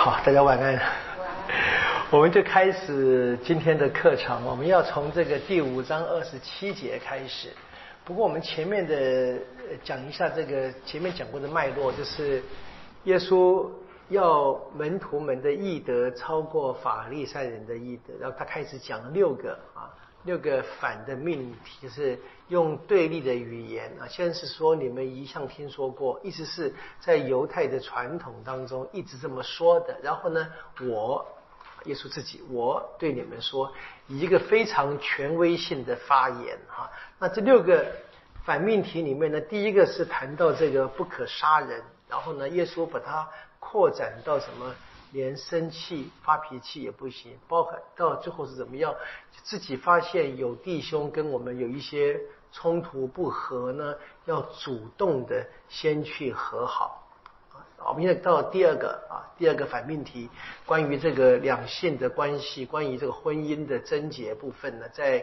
好，大家晚安。我们就开始今天的课程，我们要从这个第5章27节开始。不过我们前面的讲一下这个前面讲过的脉络，就是耶稣要门徒们的义德超过法利赛人的义德，然后他开始讲6个反的命题，就是用对立的语言啊。先是说你们一向听说过，意思是在犹太的传统当中一直这么说的。然后呢，耶稣自己，我对你们说，以一个非常权威性的发言哈。那这6个反命题里面呢，第一个是谈到这个不可杀人，然后呢，耶稣把它扩展到什么？连生气发脾气也不行，包含到最后是怎么样？自己发现有弟兄跟我们有一些冲突不和呢，要主动的先去和好。我们现在到第二个反命题，关于这个两性的关系，关于这个婚姻的贞洁部分呢，在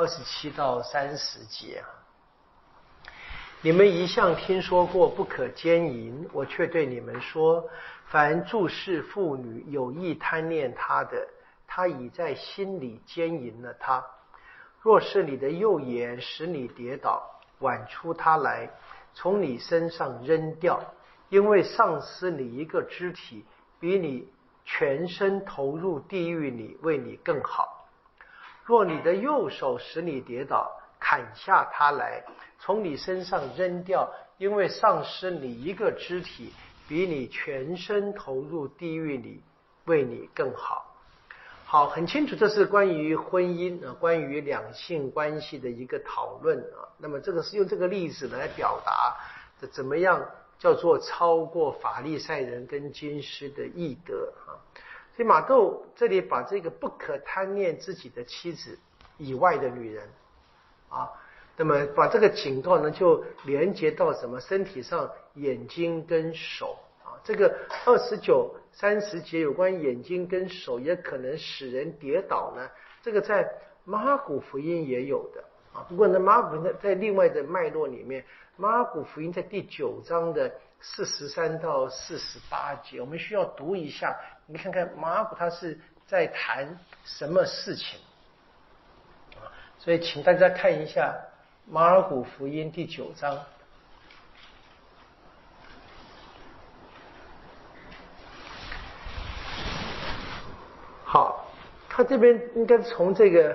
27到30节。你们一向听说过不可奸淫，我却对你们说，凡注视妇女有意贪恋她的，他已在心里奸淫了她。若是你的右眼使你跌倒，剜出它来，从你身上扔掉，因为丧失你一个肢体，比你全身投入地狱里为你更好。若你的右手使你跌倒，砍下它来，从你身上扔掉，因为丧失你一个肢体，比你全身投入地狱里为你更好。好，很清楚，这是关于婚姻关于两性关系的一个讨论啊。那么这个是用这个例子来表达的，怎么样叫做超过法利赛人跟经师的义德啊。所以马窦这里把这个不可贪恋自己的妻子以外的女人啊，那么把这个警告呢，就连接到什么身体上眼睛跟手啊。这个29、30节有关眼睛跟手也可能使人跌倒呢，这个在马可福音也有的啊。不过呢，马可福音在另外的脉络里面，马可福音在第9章的43到48节，我们需要读一下，你看看马可他是在谈什么事情。所以请大家看一下马尔谷福音第9章。好，他这边应该从这个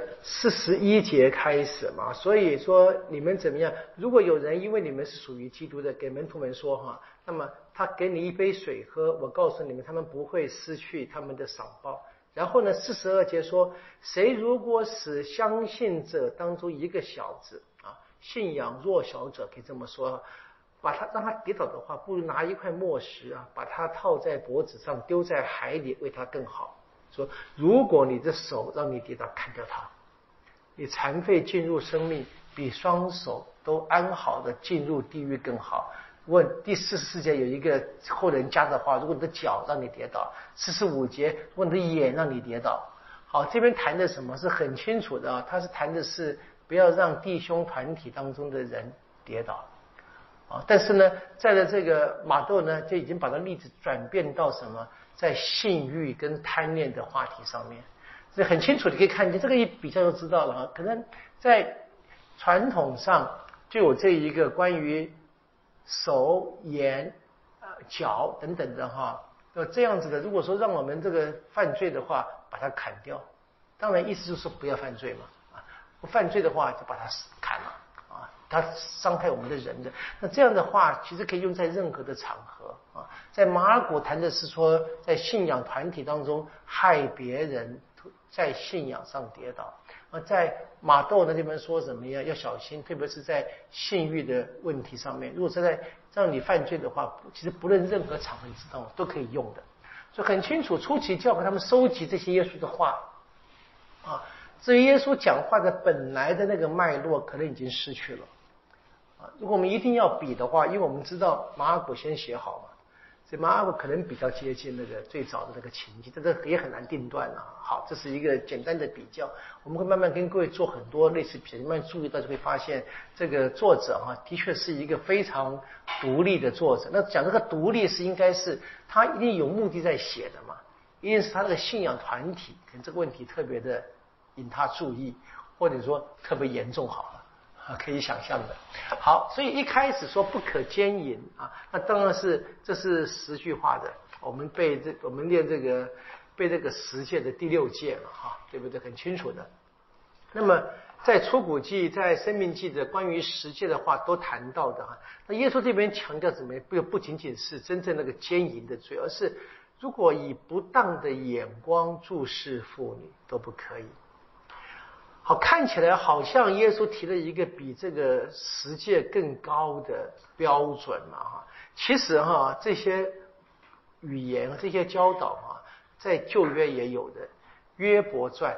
41节开始嘛，所以说你们怎么样？如果有人因为你们是属于基督的，给门徒们说哈，那么他给你一杯水喝，我告诉你们，他们不会失去他们的赏报。然后呢，42节说，谁如果使相信者当中一个小子啊，信仰弱小者，可以这么说，把他让他跌倒的话，不如拿一块磨石啊，把他套在脖子上，丢在海里，为他更好。说，如果你的手让你跌倒，砍掉它，你残废进入生命，比双手都安好的进入地狱更好。问第44节有一个后人加的话，如果你的脚让你跌倒，45节如果你的眼让你跌倒。好，这边谈的什么是很清楚的啊，他是谈的是不要让弟兄团体当中的人跌倒啊。但是呢，在了这个马窦呢，就已经把这例子转变到什么，在性欲跟贪恋的话题上面，这很清楚，你可以看见这个一比较就知道了啊。可能在传统上就有这一个关于手、眼、脚等等的哈，这样子的。如果说让我们这个犯罪的话，把它砍掉，当然意思就是说不要犯罪嘛啊，不犯罪的话就把它砍了啊，它伤害我们的人的。那这样的话，其实可以用在任何的场合啊。在马尔谷谈的是说，在信仰团体当中害别人，在信仰上跌倒。在马窦呢这边说什么呀？要小心，特别是在性欲的问题上面。如果是在让你犯罪的话，其实不论任何场合，你知道都可以用的。所以很清楚，初期教会他们收集这些耶稣的话啊，至于耶稣讲话的本来的那个脉络，可能已经失去了啊。如果我们一定要比的话，因为我们知道马尔谷先写好嘛。所以马尔谷可能比较接近那个最早的那个情境，这个也很难定断啊。好，这是一个简单的比较，我们会慢慢跟各位做很多类似比较，慢慢注意到就会发现，这个作者的确是一个非常独立的作者。那讲这个独立是应该是他一定有目的在写的嘛， 一定是他那个信仰团体可能这个问题特别的引他注意，或者说特别严重好了，可以想象的。好，所以一开始说不可奸淫啊，那当然是这是10句话的，我们念这个背这个10诫的第6诫嘛，对不对？很清楚的。那么在出谷记、在申命记的关于10诫的话都谈到的哈。那耶稣这边强调什么？不仅仅是真正那个奸淫的罪，而是如果以不当的眼光注视妇女都不可以。好，看起来好像耶稣提了一个比这个10诫更高的标准嘛哈。其实哈，这些语言、这些教导啊，在旧约也有的。约伯传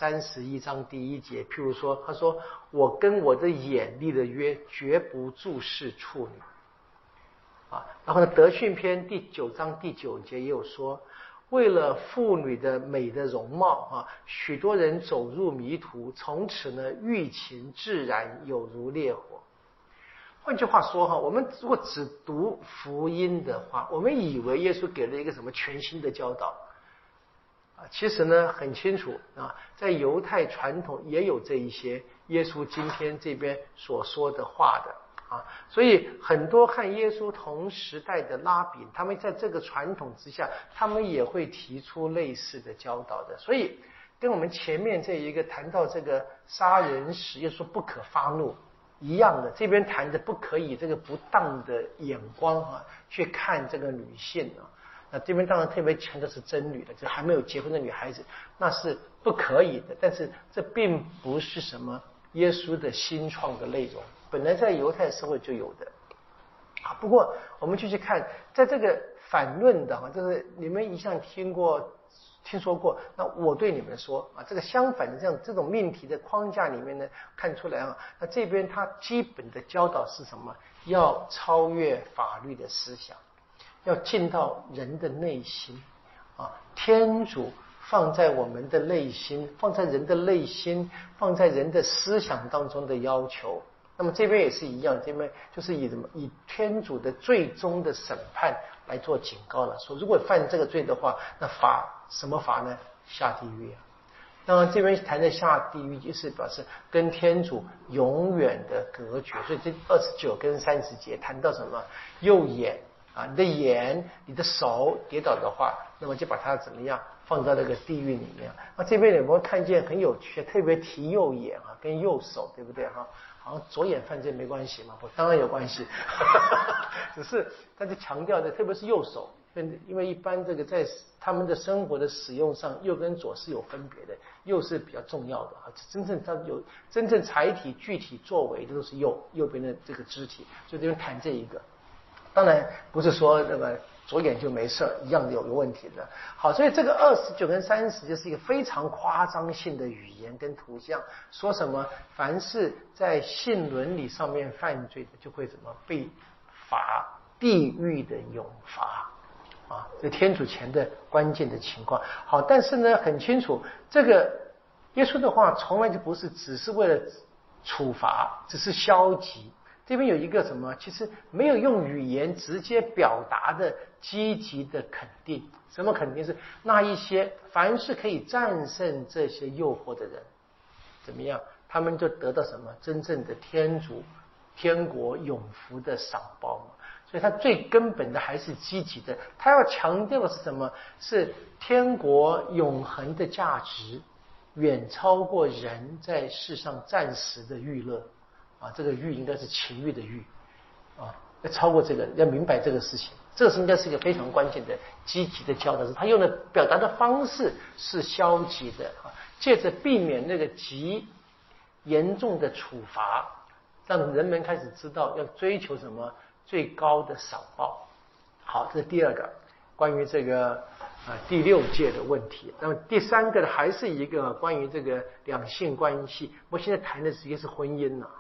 31章第1节，譬如说，他说：“我跟我的眼立的约，绝不注视处女。”然后呢，得训篇第9章第9节也有说，为了妇女的美的容貌许多人走入迷途，从此呢欲擒自然，有如烈火。换句话说我们如果只读福音的话，我们以为耶稣给了一个什么全新的教导。其实呢很清楚在犹太传统也有这一些耶稣今天这边所说的话的所以很多和耶稣同时代的拉比，他们在这个传统之下，他们也会提出类似的教导的。所以跟我们前面这一个谈到这个杀人时耶稣不可发怒一样的，这边谈的不可以这个不当的眼光去看这个女性那这边当然特别强调是真女的，就还没有结婚的女孩子，那是不可以的。但是这并不是什么耶稣的新创的内容，本来在犹太社会就有的。不过我们继续看，在这个反论的就是你们一向听说过，那我对你们说这个相反的这种命题的框架里面呢，看出来那这边它基本的教导是什么？要超越法律的思想。要进到人的内心天主放在我们的内心，放在人的内心，放在人的思想当中的要求。那么这边也是一样，这边就是以天主的最终的审判来做警告了，说如果犯这个罪的话，那什么罚呢？下地狱当然这边谈的下地狱就是表示跟天主永远的隔绝。所以这29跟30节谈到什么？右眼你的眼、你的手跌倒的话，那么就把它怎么样放到那个地狱里面。这边有没有看见很有趣？特别提右眼跟右手，对不对好像左眼犯罪没关系嘛？当然有关系，只是他就强调的，特别是右手，因为一般这个在他们的生活的使用上，右跟左是有分别的，右是比较重要的真正载体具体作为的都是右边的这个肢体，所以这边谈这一个。当然不是说那个左眼就没事，一样的有问题的。好，所以这个29跟30就是一个非常夸张性的语言跟图像，说什么凡是在性伦理上面犯罪的，就会怎么被罚地狱的永罚这天主前的关键的情况。好，但是呢很清楚，这个耶稣的话从来就不是只是为了处罚，只是消极。这边有一个什么？其实没有用语言直接表达的积极的肯定。什么肯定？是那一些凡是可以战胜这些诱惑的人，怎么样？他们就得到什么？真正的天国永福的赏报嘛。所以他最根本的还是积极的。他要强调的是什么？是天国永恒的价值，远超过人在世上暂时的娱乐。这个欲应该是情欲的欲要超过这个，要明白这个事情，这个是应该是一个非常关键的积极的教导。他用的表达的方式是消极的借着避免那个极严重的处罚，让人们开始知道要追求什么最高的赏报。好，这是第二个关于这个第6诫的问题。那么第3个还是一个关于这个两性关系，我现在谈的直接是婚姻了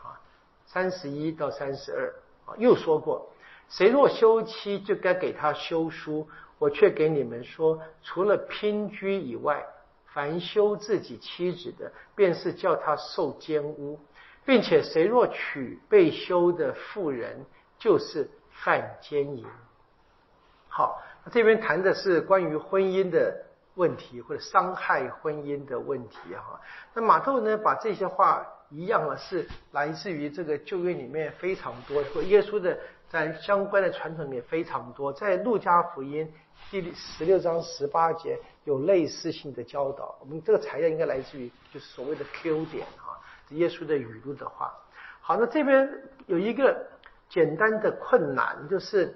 31到32又说过，谁若休妻，就该给他休书。我却给你们说，除了姘居以外，凡休自己妻子的，便是叫他受奸污，并且谁若娶被休的妇人，就是犯奸淫。好，这边谈的是关于婚姻的问题，或者伤害婚姻的问题哈。那马窦呢，把这些话一样啊，是来自于这个旧约里面非常多，或耶稣的在相关的传统里面非常多，在路加福音第16章18节有类似性的教导。我们这个材料应该来自于就是所谓的 Q 点啊，耶稣的语录的话。好，那这边有一个简单的困难，就是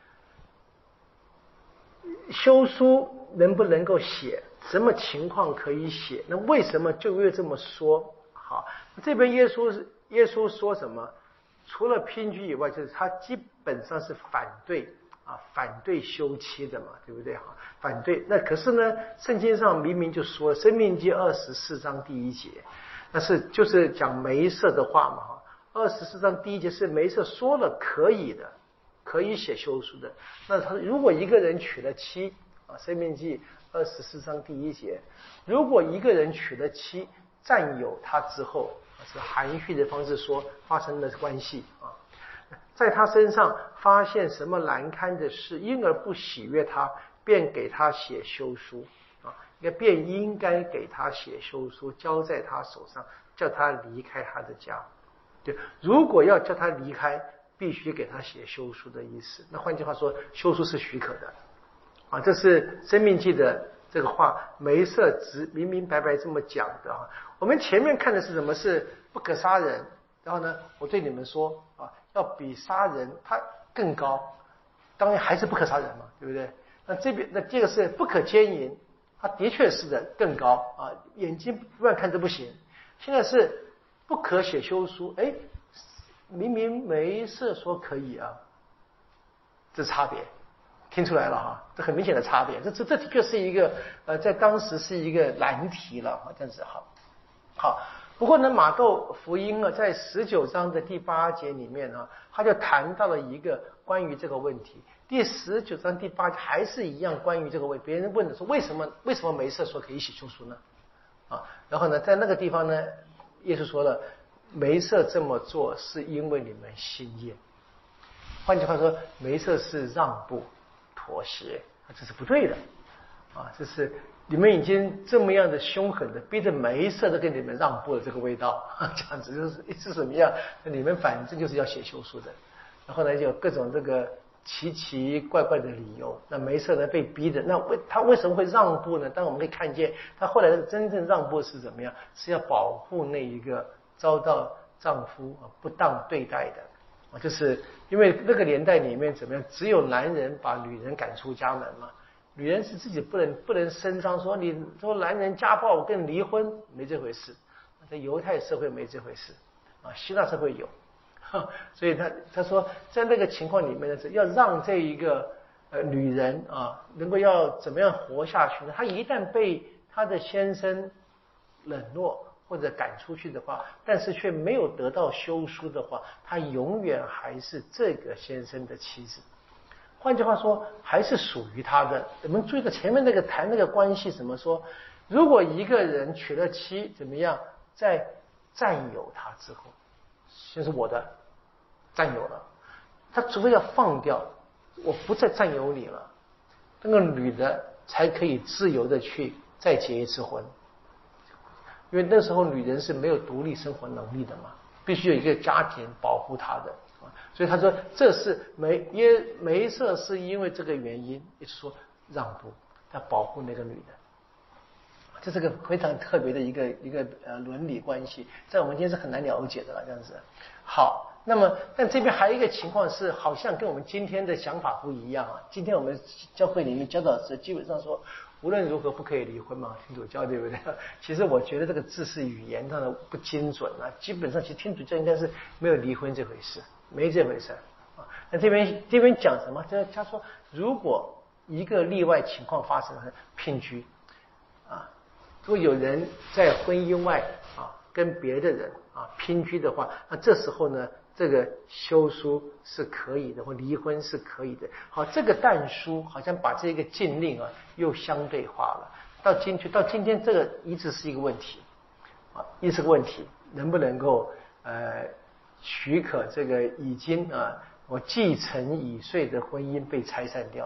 休书能不能够写，什么情况可以写？那为什么旧约这么说？好，这边耶稣说什么？除了姘居以外，就是他基本上是反对休妻的嘛，对不对？反对。那可是呢，圣经上明明就说了，《申命记》24章第1节，那就是讲梅瑟的话嘛。24章第1节是梅瑟说了可以的，可以写休书的。那他如果一个人娶了妻啊，《申命记》24章第1节，如果一个人娶了妻，占有他之后，是含蓄的方式说发生了关系啊，在他身上发现什么难堪的事，因而不喜悦他，便给他写休书啊，便应该给他写休书，交在他手上，叫他离开他的家。对，如果要叫他离开，必须给他写休书的意思。那换句话说，休书是许可的啊，这是《申命记》的这个话，梅瑟明明白白这么讲的啊。我们前面看的是什么？是不可杀人，然后呢，我对你们说啊，要比杀人他更高，当然还是不可杀人嘛，对不对？那这个是不可奸淫，他的确是的更高啊，眼睛乱看都不行。现在是不可写休书，哎，明明梅瑟说可以啊，这差别听出来了哈，这很明显的差别，这的确是一个在当时是一个难题了啊，这样子好。不过呢，马窦福音啊，在19章的第8节里面呢，他就谈到了一个关于这个问题。第19章第8节还是一样关于这个问题，别人问的说为什么梅瑟说可以写休书呢？啊，然后呢，在那个地方呢，耶稣说了，梅瑟这么做是因为你们心硬。换句话说，梅瑟是让步妥协，这是不对的啊！这是你们已经这么样的凶狠的逼着梅瑟都跟你们让步了，这个味道这样子是什么样？你们反正就是要写休书的，然后呢，就有各种这个奇奇怪怪的理由。那梅瑟呢被逼的，那他为什么会让步呢？但我们可以看见，他后来的真正让步是怎么样？是要保护那一个遭到丈夫不当对待的。就是因为那个年代里面怎么样，只有男人把女人赶出家门嘛，女人是自己不能声张说你说男人家暴我跟你离婚，没这回事。在犹太社会没这回事啊，希腊社会有，所以他说在那个情况里面呢，要让这一个女人啊能够要怎么样活下去呢？她一旦被她的先生冷落或者赶出去的话，但是却没有得到休书的话，她永远还是这个先生的妻子。换句话说，还是属于他的。我们注意到前面那个谈那个关系怎么说？如果一个人娶了妻，怎么样，在占有他之后，这是我的占有了，他除非要放掉，我不再占有你了，那个女的才可以自由的去再结一次婚。因为那时候女人是没有独立生活能力的嘛，必须有一个家庭保护她的，所以他说这是梅瑟是因为这个原因，也是说让步，他保护那个女的，这是个非常特别的一个伦理关系，在我们今天是很难了解的了，这样子。好，那么但这边还有一个情况是，好像跟我们今天的想法不一样啊。今天我们教会里面教导是基本上说，无论如何不可以离婚嘛，天主教对不对？其实我觉得这个字是语言上的不精准啊，基本上其实天主教应该是没有离婚这回事，没这回事啊。那这边讲什么？他说，如果一个例外情况发生了，姘居啊，如果有人在婚姻外啊跟别的人啊姘居的话，那这时候呢，这个休书是可以的，或离婚是可以的。好，这个但书好像把这个禁令啊又相对化了。到今天，这个一直是一个问题啊，一直是个问题，能不能够许可这个已经我既成已遂的婚姻被拆散掉？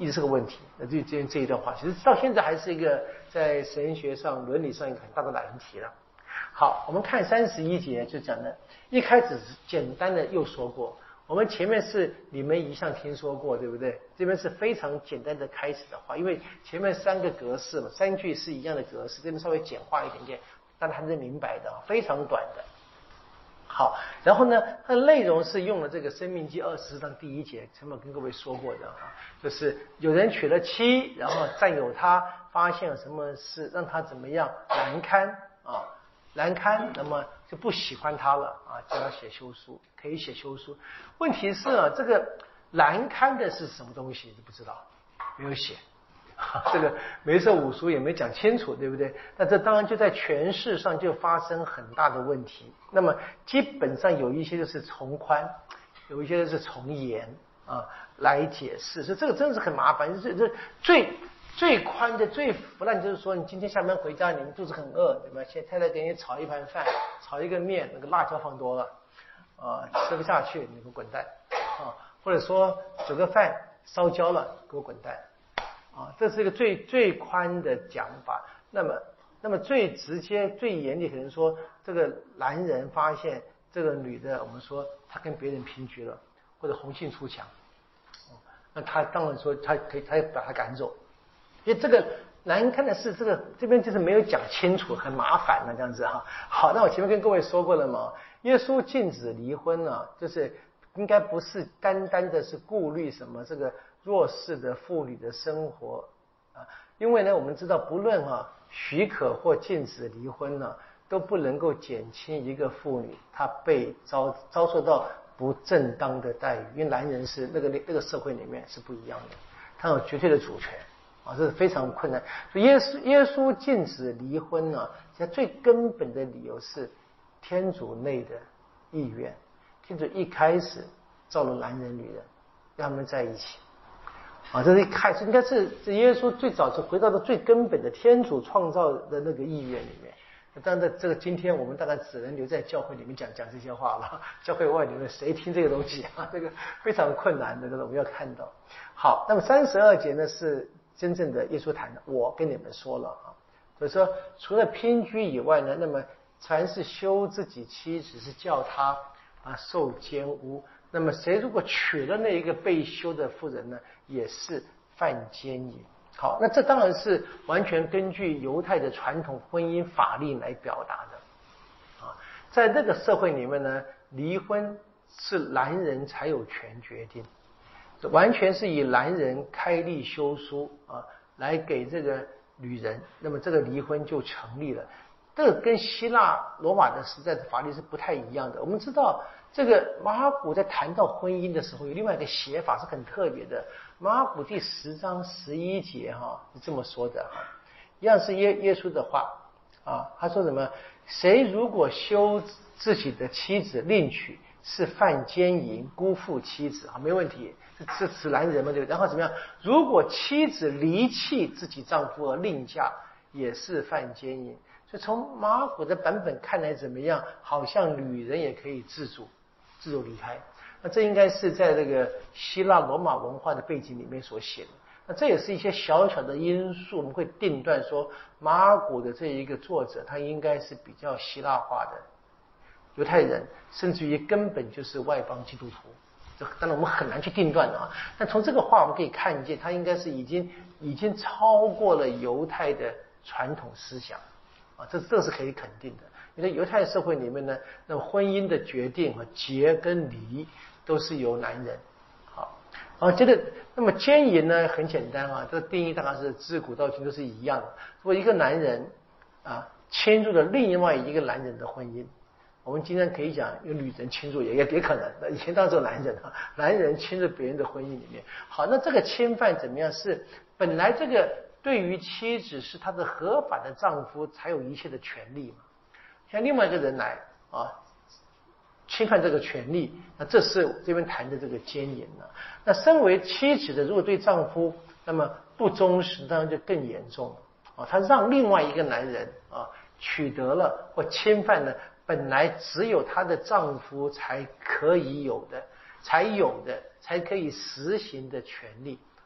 一直是个问题。那这一段话，其实到现在还是一个在神学上、伦理上一个很大的难题了。好，我们看31节就讲的，一开始简单的又说过，我们前面是你们一向听说过，对不对？这边是非常简单的开始的话，因为前面3个格式嘛，3句是一样的格式，这边稍微简化一点点，大家还是明白的，非常短的。好，然后呢，它的内容是用了这个《申命记》24章第1节，前面跟各位说过的就是有人娶了妻，然后占有他，发现了什么事，让他怎么样难堪难堪，那么就不喜欢他了叫他写休书，可以写休书。问题是这个难堪的是什么东西就不知道，没有写。这个梅瑟五书也没讲清楚，对不对？那这当然就在诠释上就发生很大的问题。那么基本上有一些就是从宽，有一些就是从严来解释，所以这个真的是很麻烦。最宽的、最腐烂就是说，你今天下班回家，你们肚子很饿，对吧？现在太太给你炒一盘饭，炒一个面，那个辣椒放多了吃不下去，你给我滚蛋或者说煮个饭烧焦了，给我滚蛋。这是一个最宽的讲法。那么最直接、最严厉，可能说这个男人发现这个女的，我们说他跟别人平局了，或者红杏出墙，那他当然说他要把他赶走。因为这个难看的是这边就是没有讲清楚，很麻烦这样子好，那我前面跟各位说过了嘛，耶稣禁止离婚就是应该不是单单的是顾虑什么这个弱势的妇女的生活因为呢，我们知道不论许可或禁止离婚都不能够减轻一个妇女她被遭受到不正当的待遇，因为男人是那个社会里面是不一样的，他有绝对的主权这是非常困难。所以耶稣禁止离婚其实最根本的理由是天主内的意愿。天主一开始造了男人女人，让他们在一起这是一开始应该是耶稣最早是回到了最根本的天主创造的那个意愿里面。当然这个今天我们大概只能留在教会里面讲这些话了，教会外里面谁听这个东西这个非常困难的，我们要看到。好，那么32节呢是真正的耶稣谈的，我跟你们说了所以说除了姘居以外呢，那么凡是休自己妻子是叫他受奸污，那么谁如果娶了那一个被休的妇人呢，也是犯奸淫。好，那这当然是完全根据犹太的传统婚姻法律来表达的在这个社会里面呢，离婚是男人才有权决定，完全是以男人开立休书来给这个女人，那么这个离婚就成立了。这个跟希腊罗马的时代的法律是不太一样的。我们知道这个马尔谷在谈到婚姻的时候有另外一个写法是很特别的。马尔谷第10章11节是这么说的一样是耶稣的话他说什么？谁如果休自己的妻子另娶，是犯奸淫，辜负妻子没问题，是指男人嘛，对不对？然后怎么样？如果妻子离弃自己丈夫而另嫁，也是犯奸淫。所以从马尔谷的版本看来怎么样？好像女人也可以自主离开。那这应该是在这个希腊罗马文化的背景里面所写的。那这也是一些小小的因素，我们会定断说马尔谷的这一个作者他应该是比较希腊化的犹太人，甚至于根本就是外邦基督徒。这当然我们很难去定断但从这个话我们可以看见，他应该是已经超过了犹太的传统思想这是可以肯定的。因为犹太社会里面呢，那么婚姻的决定结跟离都是由男人。好，接着那么奸淫呢很简单这个定义大概是自古到今都是一样的。如果一个男人侵入了另外一个男人的婚姻，我们今天可以讲有女人侵入也可能，以前当然只有男人男人侵入别人的婚姻里面。好，那这个侵犯怎么样？是本来这个对于妻子是他的合法的丈夫才有一切的权利嘛，像另外一个人来侵犯这个权利，那这是这边谈的这个奸淫那身为妻子的如果对丈夫那么不忠实，当然就更严重了他让另外一个男人取得了或侵犯了本来只有她的丈夫才可以有的才可以实行的权利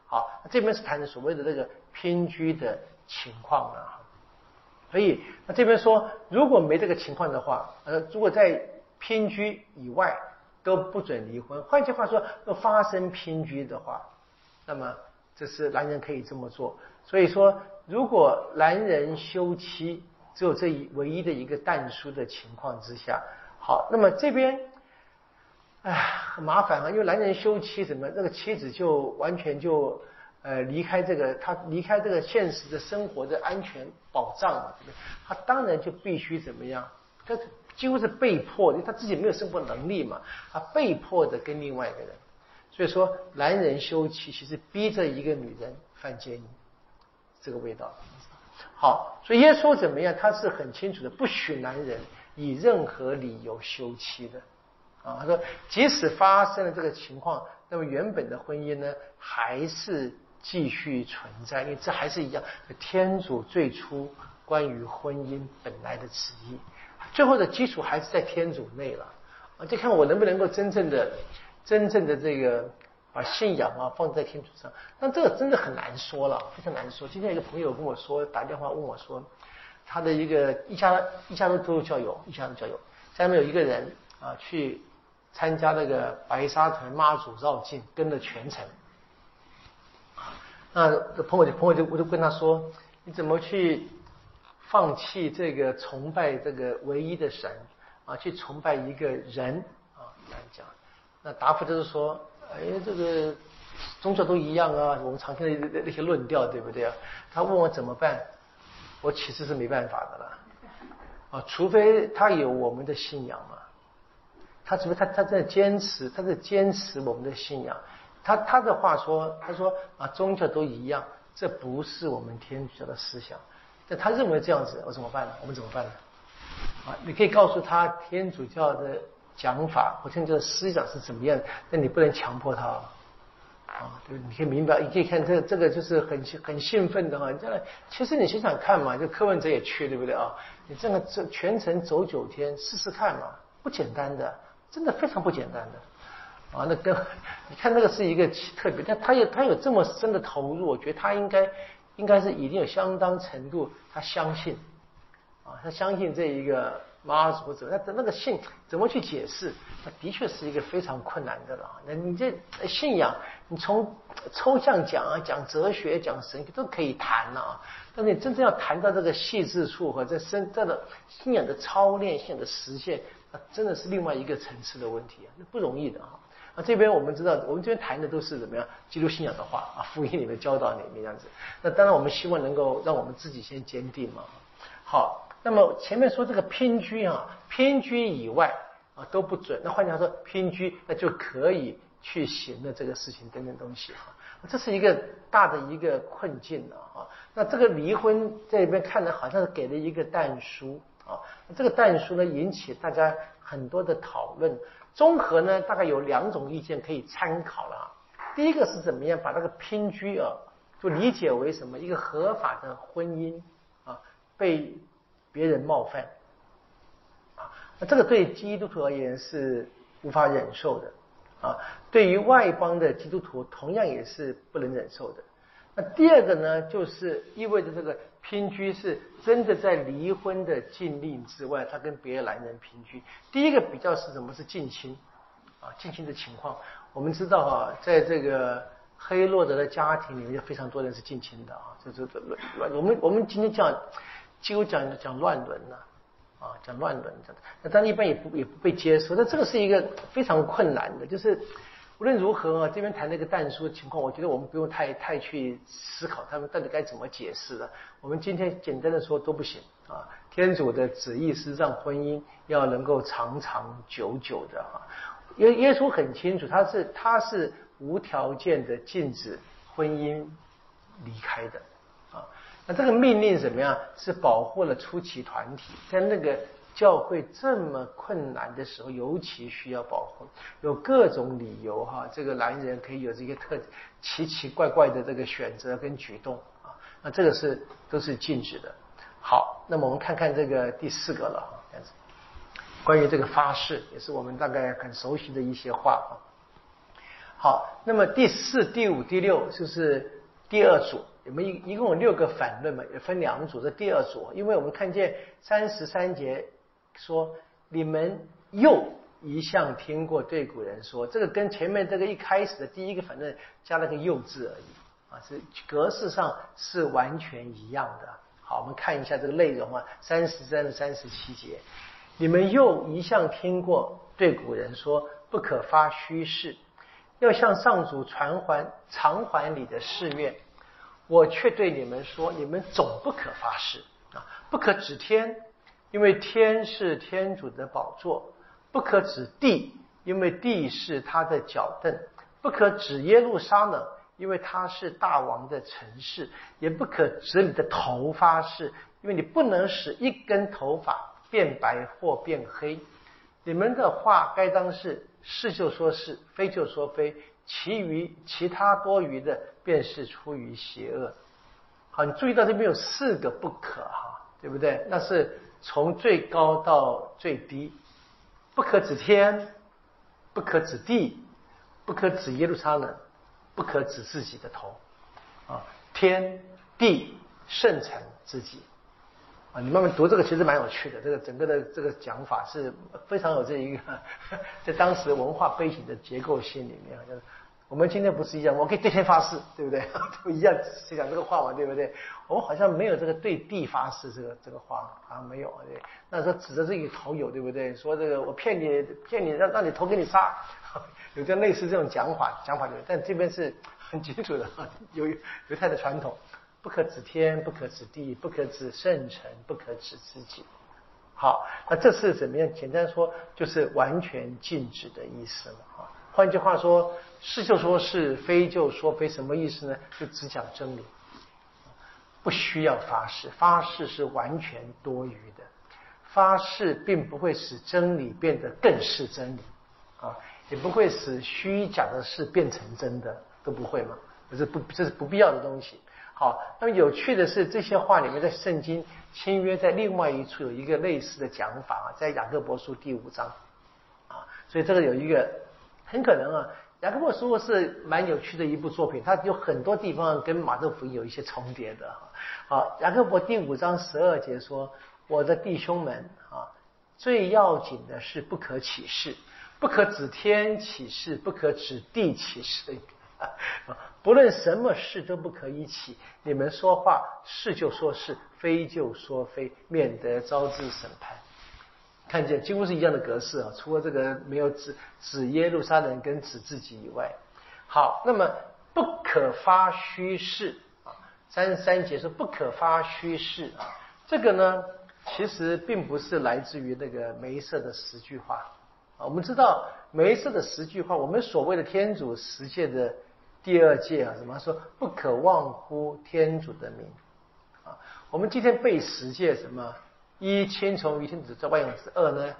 好，这边是谈的所谓的这个偏居的情况啊。所以那这边说，如果没这个情况的话，如果在偏居以外都不准离婚。换句话说，若发生偏居的话，那么这是男人可以这么做。所以说，如果男人休妻，只有这唯一的一个但书的情况之下，好，那么这边，很麻烦啊，因为男人休妻什么，那个妻子就完全就离开这个，他离开这个现实的生活的安全保障嘛，对不对？他当然就必须怎么样？他几乎是被迫的，因为他自己没有生活能力嘛，他被迫的跟另外一个人。所以说，男人休妻其实逼着一个女人犯奸淫，这个味道。好，所以耶稣怎么样？他是很清楚的，不许男人以任何理由休妻的。他说，即使发生了这个情况，那么原本的婚姻呢，还是继续存在，因为这还是一样，天主最初关于婚姻本来的旨意，最后的基础还是在天主内了。就看我能不能够真正的这个把信仰放在天主上，但这个真的很难说了，非常难说。今天有一个朋友跟我说，打电话问我说，他的一家都教友，下面有一个人去参加那个白沙屯妈祖绕境，跟了全程。那朋友我就跟他说，你怎么去放弃这个崇拜这个唯一的神去崇拜一个人这样讲？那答复就是说，这个宗教都一样啊，我们常听的那些论调，对不对啊？他问我怎么办，我其实是没办法的了除非他有我们的信仰嘛，他除非他在坚持我们的信仰。他的话说，他说宗教都一样，这不是我们天主教的思想。但他认为这样子，我怎么办呢？我们怎么办呢？你可以告诉他天主教的讲法或天主教的思想是怎么样的，但你不能强迫他对，你可以明白，你可以看这个就是很兴奋的你这样，其实你想想看嘛，就柯文哲也去，对不对你这个全程走9天试试看嘛，不简单的，真的非常不简单的那跟你看那个是一个特别，但他有这么深的投入，我觉得他应该是已经有相当程度，他相信他相信这一个妈祖者，那个信怎么去解释？那的确是一个非常困难的了。那你这信仰，你从抽象讲讲哲学、讲神学都可以谈但是你真正要谈到这个细致处和这个信仰的操练、信仰的实现，那真的是另外一个层次的问题那不容易的这边我们知道，我们这边谈的都是怎么样基督信仰的话福音里面教导里面这样子。那当然我们希望能够让我们自己先坚定嘛。好，那么前面说这个偏居偏居以外都不准。那换句话说，偏居那就可以去行的这个事情等等东西这是一个大的一个困境那这个离婚在这边看来好像是给了一个但书这个但书呢引起大家很多的讨论。综合呢大概有2种意见可以参考了第一个是怎么样把那个偏居就理解为什么一个合法的婚姻被别人冒犯那这个对基督徒而言是无法忍受的对于外邦的基督徒同样也是不能忍受的。那第二个呢，就是意味着这个偏居是真的在离婚的禁令之外，他跟别的男人偏居。第一个比较是什么？是近亲近亲的情况。我们知道在这个黑洛德的家庭里面有非常多人是近亲的这我们今天几乎讲乱伦讲乱伦那但一般也不被接受。那这个是一个非常困难的，就是无论如何这边谈那个但书的情况，我觉得我们不用太去思考他们到底该怎么解释了。我们今天简单的说都不行天主的旨意是让婚姻要能够长长久久的耶稣很清楚，他是无条件的禁止婚姻离开的那这个命令怎么样？是保护了初期团体，在那个教会这么困难的时候，尤其需要保护。有各种理由这个男人可以有这个奇奇怪怪的这个选择跟举动那这个都是禁止的。好，那么我们看看这个第4个了这样子，关于这个发誓，也是我们大概很熟悉的一些话好，那么第四、第五、第六就是第二组，我们一共有6个反论嘛，也分2组，这第二组。因为我们看见33节说，你们又一向听过对古人说，这个跟前面这个一开始的第一个反论加了个又字而已啊，是格式上是完全一样的。好，我们看一下这个内容啊，33、37节，你们又一向听过对古人说，不可发虚誓，要向上主偿还你的誓愿。我却对你们说，你们总不可发誓啊，不可指天，因为天是天主的宝座；不可指地，因为地是他的脚凳；不可指耶路撒冷，因为它是大王的城市；也不可指你的头发誓，因为你不能使一根头发变白或变黑。你们的话该当是就说是，非就说非，其他多余的便是出于邪恶。好，你注意到这边有4个不可哈，对不对？那是从最高到最低，不可指天，不可指地，不可指耶路撒冷，不可指自己的头啊，天地圣城自己啊，你慢慢读这个其实蛮有趣的，这个整个的这个讲法是非常有这一个在当时文化背景的结构性里面，就是我们今天不是一样，我可以对天发誓，对不对？都一样讲这个话嘛，对不对？我们好像没有这个对地发誓这个话，好像没有。对，那时候指着自己头有，对不对？说这个我骗你，让你头给你杀，有这类似这种讲法的，但这边是很清楚的，犹太的传统，不可指天，不可指地，不可指圣城，不可指自己。好，那这是怎么样？简单说就是完全禁止的意思了啊。换句话说，是就说是，非就说非，什么意思呢？就只讲真理，不需要发誓，发誓是完全多余的，发誓并不会使真理变得更是真理啊，也不会使虚假的事变成真的，都不会嘛，这是不必要的东西。好，那么有趣的是，这些话里面在圣经新约在另外一处有一个类似的讲法，在雅各伯书第5章啊，所以这个有一个很可能啊，雅各伯书是蛮有趣的一部作品，它有很多地方跟马太福音有一些重叠的。好，雅各伯第5章12节说：“我的弟兄们啊，最要紧的是不可起誓，不可指天起誓，不可指地起誓。”不论什么事都不可以起，你们说话是就说是，非就说非，免得招致审判。看见几乎是一样的格式啊，除了这个没有指耶路撒冷跟指自己以外。好，那么不可发虚誓啊，33节说不可发虚誓啊，这个呢其实并不是来自于那个梅瑟的10句话啊。我们知道梅瑟的10句话，我们所谓的天主10诫的第2诫啊，什么说不可忘乎天主的名啊？我们今天背10诫什么？1亲从于天主之外用之，2呢？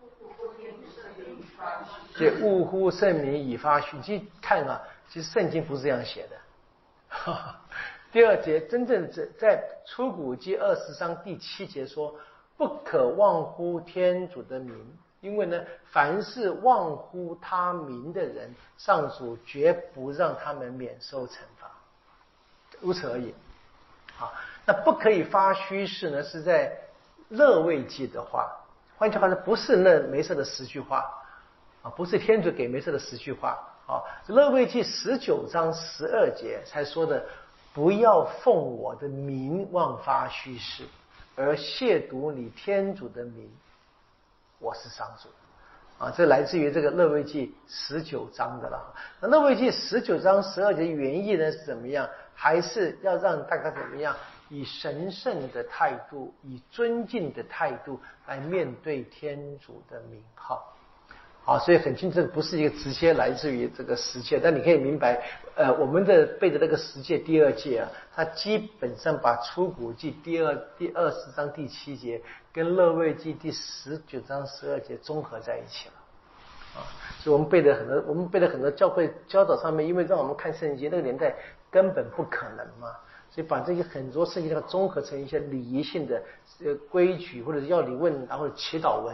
这勿乎圣名以发虚。你去看啊，其实圣经不是这样写的。第2节真正在出谷记20章第7节说，不可忘乎天主的名。因为呢，凡是忘乎他名的人，上主绝不让他们免受惩罚，如此而已。好，那不可以发虚誓呢，是在勒未记的话，换句话说，不是那梅瑟的10句话啊，不是天主给梅瑟的10句话啊，勒未记19章12节才说的，不要奉我的名妄发虚誓，而亵渎你天主的名。我是上主啊，这来自于这个勒未记19章的了。那勒未记19章12节原意呢是怎么样？还是要让大家怎么样？以神圣的态度，以尊敬的态度来面对天主的名号。好，所以很清楚，这不是一个直接来自于这个10诫，但你可以明白，我们的背的那个10诫第2诫啊，它基本上把出谷记第20章第7节跟勒未记第19章12节综合在一起了啊。所以我们背的很多教会教导上面，因为让我们看圣经，那个年代根本不可能嘛，所以把这些很多圣经综合成一些礼仪性的规矩，或者是要理问，然后祈祷文。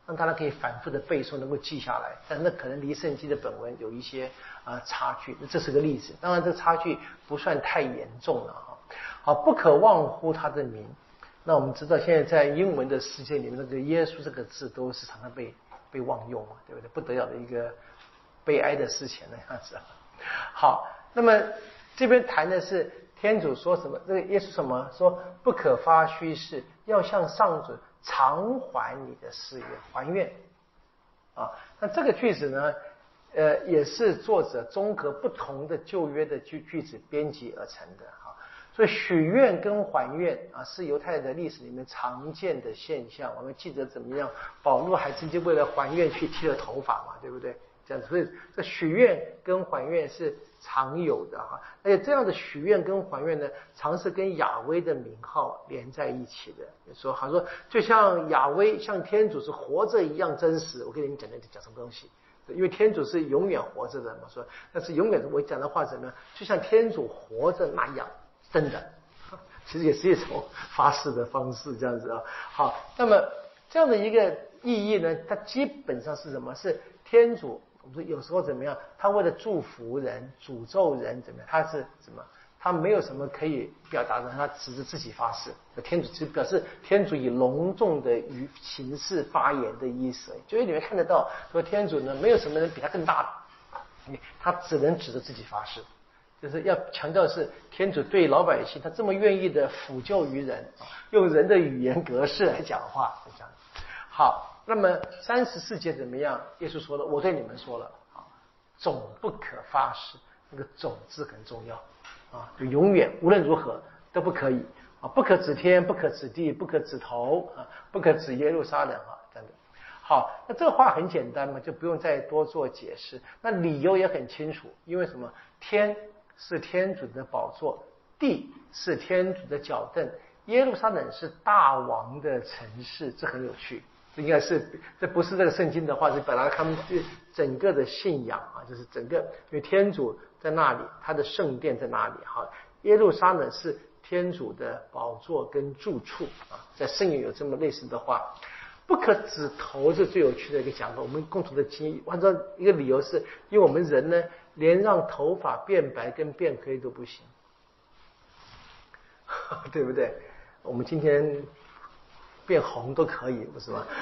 让大家可以反复的背诵，能够记下来。但那可能离圣经的本文有一些差距，这是个例子。当然，这个差距不算太严重了哈。好，不可忘乎他的名。那我们知道，现在在英文的世界里面，那个耶稣这个字都是常常被忘用嘛，对不对？不得了的一个悲哀的事情那样子。好，那么这边谈的是天主说什么？这个耶稣什么说不可发虚誓，要向上主偿还你的誓约，还愿啊。那这个句子呢，也是作者综合不同的旧约的句子编辑而成的啊。所以许愿跟还愿啊，是犹太的历史里面常见的现象。我们记得怎么样？保罗还曾经为了还愿去剃了头发嘛，对不对？这样子，所以这许愿跟还愿是常有的哈。而且这样的许愿跟还愿呢，常是跟亚威的名号连在一起的。说好说，就像亚威像天主是活着一样真实。我跟你们讲什么东西？因为天主是永远活着的嘛，说但是永远我讲的话怎么样？就像天主活着那样。真的，其实也是一种发誓的方式，这样子啊。好，那么这样的一个意义呢，它基本上是什么？是天主，我们说有时候怎么样？他为了祝福人、诅咒人，怎么样？他是什么？他没有什么可以表达的，他只是自己发誓。天主只表示天主以隆重的形式发言的意思。就因为你们看得到，说天主呢，没有什么人比他更大的，他只能指着自己发誓。就是要强调的是天主对老百姓，他这么愿意的抚救于人，用人的语言格式来讲话，这样。好，那么34节怎么样？耶稣说了，我对你们说了，总不可发誓，那个总字很重要啊，就永远无论如何都不可以啊，不可指天，不可指地，不可指头啊，不可指耶路撒冷啊，等等。好，那这个话很简单嘛，就不用再多做解释。那理由也很清楚，因为什么？天是天主的宝座，地是天主的脚凳，耶路撒冷是大王的城市，这很有趣。应该是这不是这个圣经的话，是表达他们整个的信仰啊，就是整个因为天主在那里，他的圣殿在那里。好，耶路撒冷是天主的宝座跟住处啊，在圣经有这么类似的话。不可指头是最有趣的一个讲法，我们共同的经验，按照一个理由是因为我们人呢，连让头发变白跟变黑都不行，对不对？我们今天变红都可以，不是吗？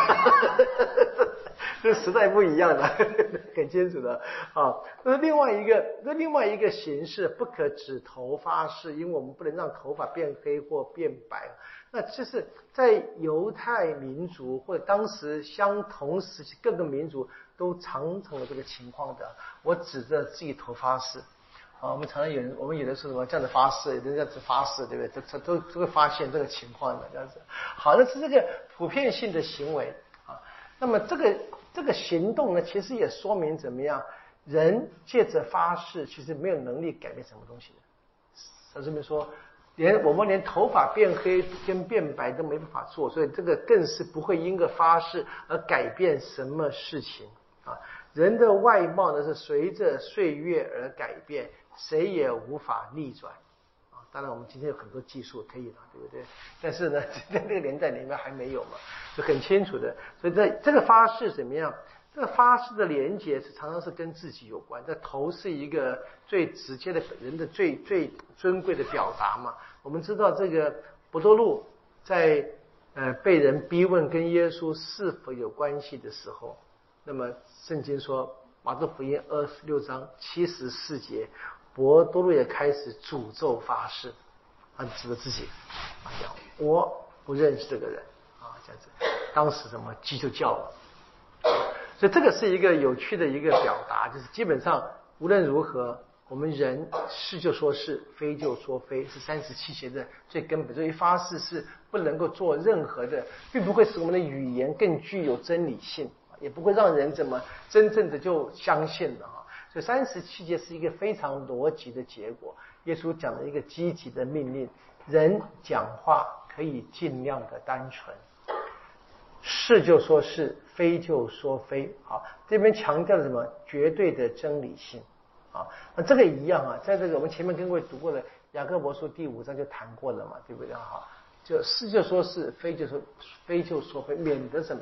这时代不一样的，很清楚的啊。那另外一个形式，不可指头发誓，因为我们不能让头发变黑或变白。那就是在犹太民族或者当时相同时期各个民族都常常有这个情况的。我指着自己头发誓啊，我们常常我们有的是什么这样的发誓，有的这样子发誓，对不对？这都会发现这个情况的这样子。好，那是这个普遍性的行为啊。那么这个行动呢，其实也说明怎么样，人借着发誓其实没有能力改变什么东西的。他这边说。我们连头发变黑跟变白都没办法做，所以这个更是不会因个发誓而改变什么事情啊。人的外貌呢是随着岁月而改变，谁也无法逆转啊。当然我们今天有很多技术可以了，对不对？但是呢，在那个年代里面还没有嘛，就很清楚的。所以这个发誓怎么样？这个发誓的连结是常常是跟自己有关，这头是一个最直接的人的最尊贵的表达嘛。我们知道这个伯多禄在被人逼问跟耶稣是否有关系的时候，那么圣经说马可福音26章74节，伯多禄也开始诅咒发誓，他指着自己讲我不认识这个人啊，这样子，当时什么鸡就叫了。所以这个是一个有趣的一个表达，就是基本上无论如何，我们人是就说是，非就说非，是37节的最根本。所以发誓是不能够做任何的，并不会使我们的语言更具有真理性，也不会让人怎么真正的就相信了啊。所以37节是一个非常逻辑的结果。耶稣讲了一个积极的命令，人讲话可以尽量的单纯。是就说是，非就说非。好，这边强调了什么？绝对的真理性。啊，那这个一样啊，在这个我们前面跟各位读过的雅各伯书第5章就谈过了嘛，对不对？哈，就是就说是，非就说非，免得怎么样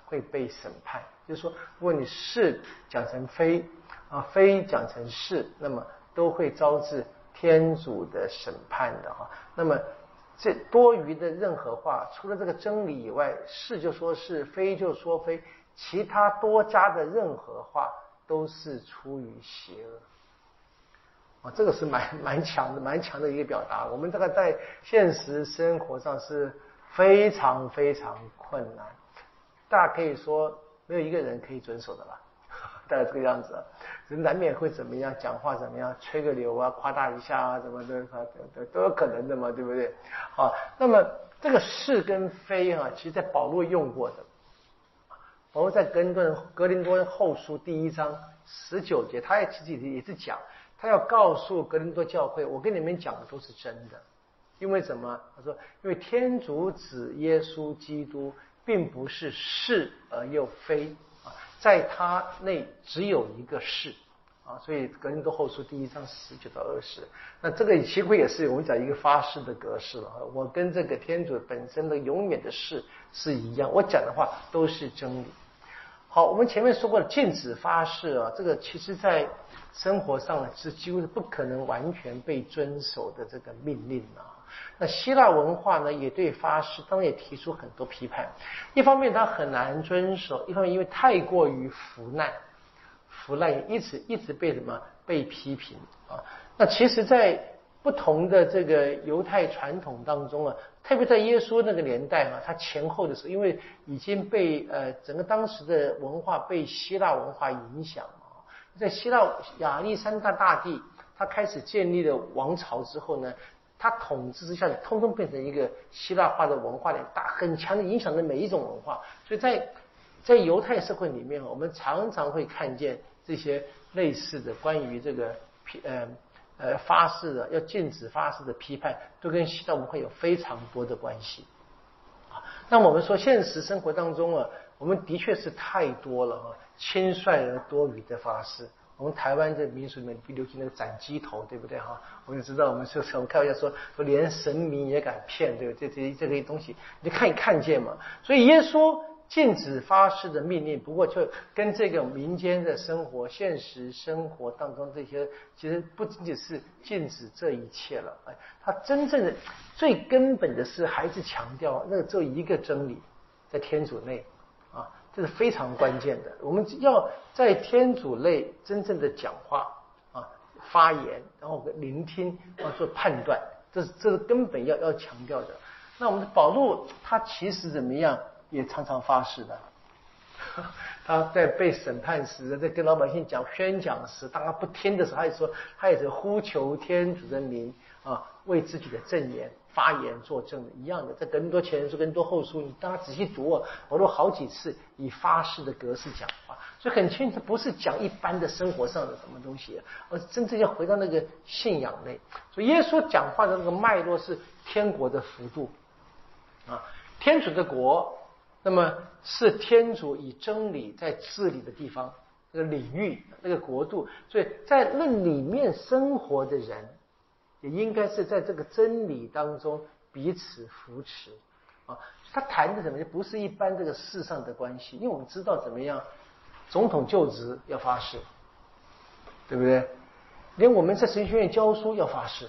会被审判。就是说，如果你是讲成非非讲成是，那么都会招致天主的审判的那么这多余的任何话，除了这个真理以外，是就说是，非就说非，其他多加的任何话都是出于邪恶。这个是蛮强的一个表达。我们这个在现实生活上是非常非常困难，大家可以说没有一个人可以遵守的吧，大概这个样子人难免会怎么样，讲话怎么样，吹个牛夸大一下怎么的都有可能的嘛，对不对？那么这个是跟非其实在保罗用过的。保罗在格林多后书第1章19节，他其实也是讲，他要告诉格林多教会，我跟你们讲的都是真的。因为什么？他说，因为天主子耶稣基督并不是是而又非在他内只有一个是所以格林多后书第1章19到20，那这个其实也是我们讲一个发誓的格式了。我跟这个天主本身的永远的是一样，我讲的话都是真理。好，我们前面说过的禁止发誓这个其实在生活上是几乎是不可能完全被遵守的这个命令那希腊文化呢，也对发誓当然也提出很多批判。一方面它很难遵守，一方面因为太过于腐烂也一直被什么被批评那其实在不同的这个犹太传统当中特别在耶稣那个年代他前后的时候，因为已经被整个当时的文化被希腊文化影响在希腊亚历山大大帝他开始建立了王朝之后呢，他统治之下通通变成一个希腊化的文化很强的影响的每一种文化。所以在犹太社会里面我们常常会看见这些类似的关于这个发誓要禁止发誓的批判，都跟希腊文化有非常多的关系那么我们说现实生活当中我们的确是太多了轻率而多余的发誓。我们台湾的民俗里面流行那个斩鸡头，对不对我们知道，我们开玩笑说连神明也敢骗，对不对？这些东西你看见嘛。所以耶稣禁止发誓的命令，不过就跟这个民间的生活、现实生活当中这些，其实不仅仅是禁止这一切了。他真正的最根本的是，还是强调那只有一个真理，在天主内这是非常关键的。我们要在天主内真正的讲话发言，然后聆听做判断，这是根本要强调的。那我们的保禄他其实怎么样？也常常发誓的他在被审判时，在跟老百姓宣讲时，当他不听的时候，他也是呼求天主的名为自己的证言发言作证的一样的。在格林多前书、格林多后书，你当他仔细读保罗好几次以发誓的格式讲话，所以很清楚不是讲一般的生活上的什么东西，而真正要回到那个信仰内。所以耶稣讲话的那个脉络是天国的幅度天主的国，那么是天主以真理在治理的地方，这个领域，那个国度，所以在那里面生活的人也应该是在这个真理当中彼此扶持他谈的什么，就不是一般这个世上的关系。因为我们知道怎么样，总统就职要发誓，对不对？连我们在神学院教书要发誓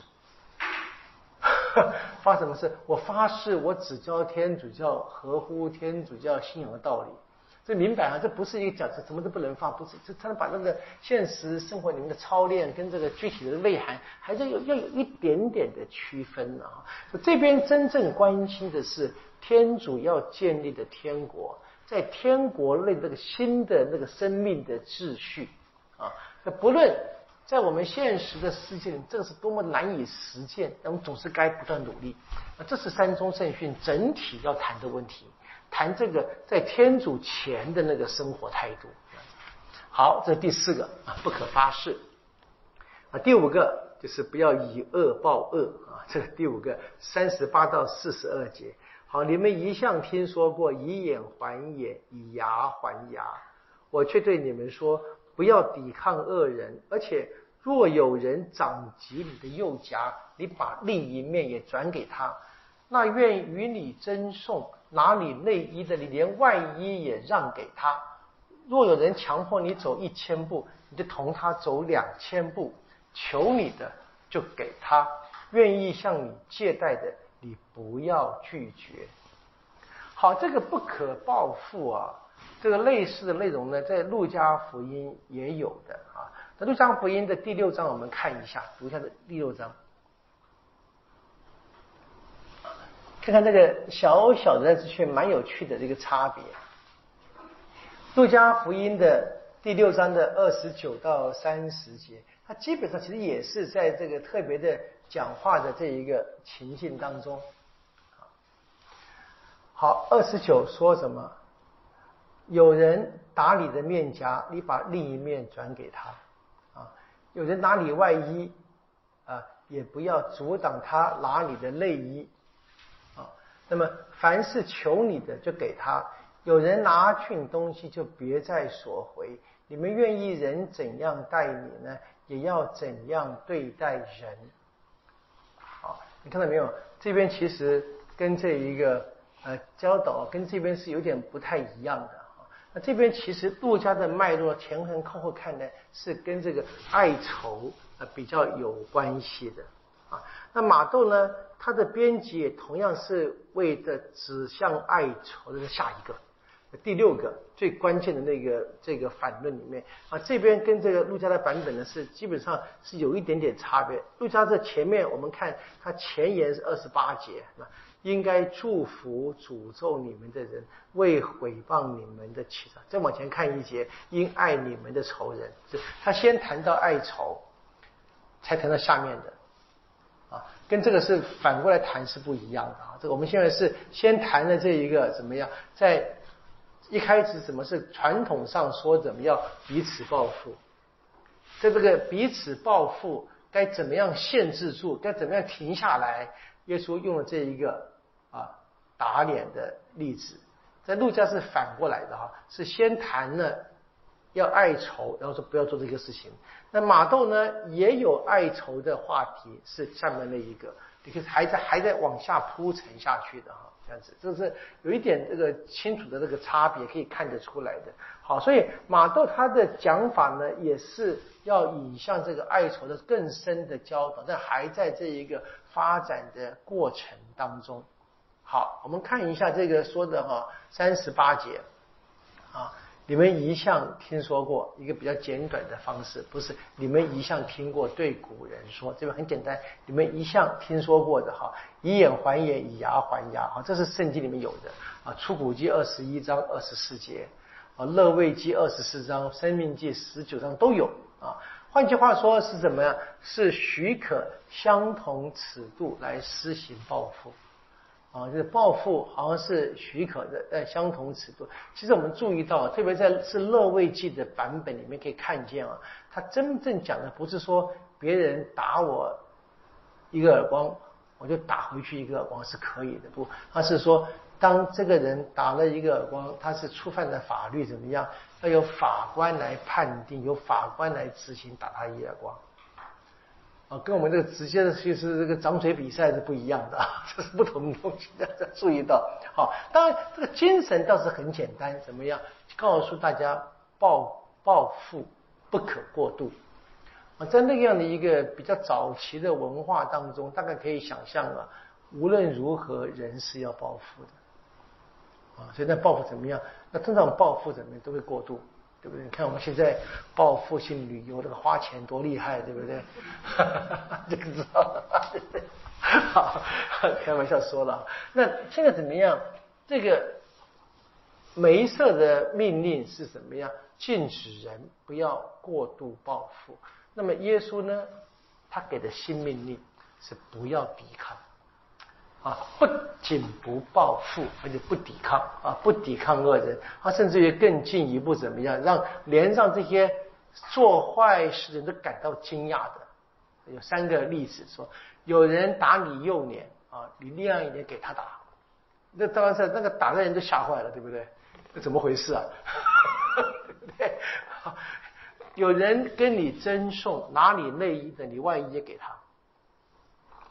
发什么誓？我发誓我只教天主教合乎天主教信仰的道理。这明白这不是一个讲什么都不能发，不是，这才能把那个现实生活里面的操练跟这个具体的内涵还是要有一点点的区分这边真正关心的是天主要建立的天国，在天国内这个新的那个生命的秩序不论在我们现实的世界里，这个是多么难以实践，但我们总是该不断努力。这是三宗圣训整体要谈的问题，谈这个在天主前的那个生活态度。好，这是第4个不可发誓第5个就是不要以恶报恶这个第5个38到42节。好，你们一向听说过以眼还眼，以牙还牙，我却对你们说，不要抵抗恶人，而且若有人掌击你的右颊，你把另一面也转给他。 那愿与你争讼拿你内衣的，你连外衣也让给他。若有人强迫你走1000步，你就同他走2000步。求你的就给他，愿意向你借贷的，你不要拒绝。好，这个不可报复啊，这个类似的内容呢，在路加福音也有的啊。那路加福音的第6章，我们看一下，读一下这第6章，看看这个小小的，但是却蛮有趣的这个差别。路加福音的第6章的29到30节，它基本上其实也是在这个特别的讲话的这一个情境当中。好，29说什么？有人打你的面颊，你把另一面转给他啊；有人拿你外衣啊，也不要阻挡他拿你的内衣啊。那么凡是求你的就给他，有人拿去你东西就别再索回。你们愿意人怎样待你呢，也要怎样对待人。好，你看到没有？这边其实跟这一个教导跟这边是有点不太一样的。那这边其实路加的脉络前后靠后看呢，是跟这个爱仇比较有关系的啊。那马窦呢，他的编辑也同样是为了指向爱仇的下一个第6个最关键的那个这个反论里面啊，这边跟这个路加的版本呢是基本上是有一点点差别。路加这前面我们看他前言是28节，应该祝福诅咒你们的人，为毁谤你们的起誓。再往前看1节，应爱你们的仇人。他先谈到爱仇，才谈到下面的啊，跟这个是反过来谈是不一样的啊。这个我们现在是先谈了这一个怎么样，在一开始怎么是传统上说怎么样彼此报复，在这个彼此报复该怎么样限制住，该怎么样停下来，耶稣用了这一个打脸的例子。在路加是反过来的哈，是先谈了要爱仇，然后说不要做这个事情。那马窦呢也有爱仇的话题，是下面那一个，你可以还在往下铺陈下去的哈，这样子，这是有一点这个清楚的这个差别可以看得出来的。好，所以马窦他的讲法呢，也是要引向这个爱仇的更深的教导，但还在这一个发展的过程当中。好，我们看一下这个说的38节啊，你们一向听说过，一个比较简短的方式，不是你们一向听过，对古人说，这个很简单，你们一向听说过的哈，以眼还眼，以牙还牙，这是圣经里面有的啊，出谷记21章24节啊，勒未记24章，申命记19章都有啊。换句话说是什么呀？是许可相同尺度来施行报复。这个报复好像是许可的，相同尺度。其实我们注意到，特别在是勒未记的版本里面可以看见啊，他真正讲的不是说别人打我一个耳光，我就打回去一个耳光是可以的，不，他是说当这个人打了一个耳光，他是触犯了法律怎么样，要由法官来判定，由法官来执行打他一耳光。跟我们这个直接的就是这个掌嘴比赛是不一样的，这是不同的东西，大家注意到。好，当然这个精神倒是很简单，怎么样？告诉大家报复不可过度。在那样的一个比较早期的文化当中，大概可以想象无论如何人是要报复的所以那报复怎么样？那通常报复怎么样都会过度。对不对？你看我们现在报复性旅游，这个花钱多厉害，对不对？这个知道了，对不对？好，开玩笑说了。那现在怎么样？这个梅瑟的命令是什么样？禁止人不要过度报复。那么耶稣呢？他给的新命令是不要抵抗。不仅不报复，而且不抵抗不抵抗恶人，甚至于更进一步怎么样，连让这些做坏事的人都感到惊讶的。有3个例子说，有人打你右脸你另外一脸给他打，那当然是那个打的人都吓坏了，对不对？这怎么回事啊？对，有人跟你争讼，拿你内衣的，你外衣也给他。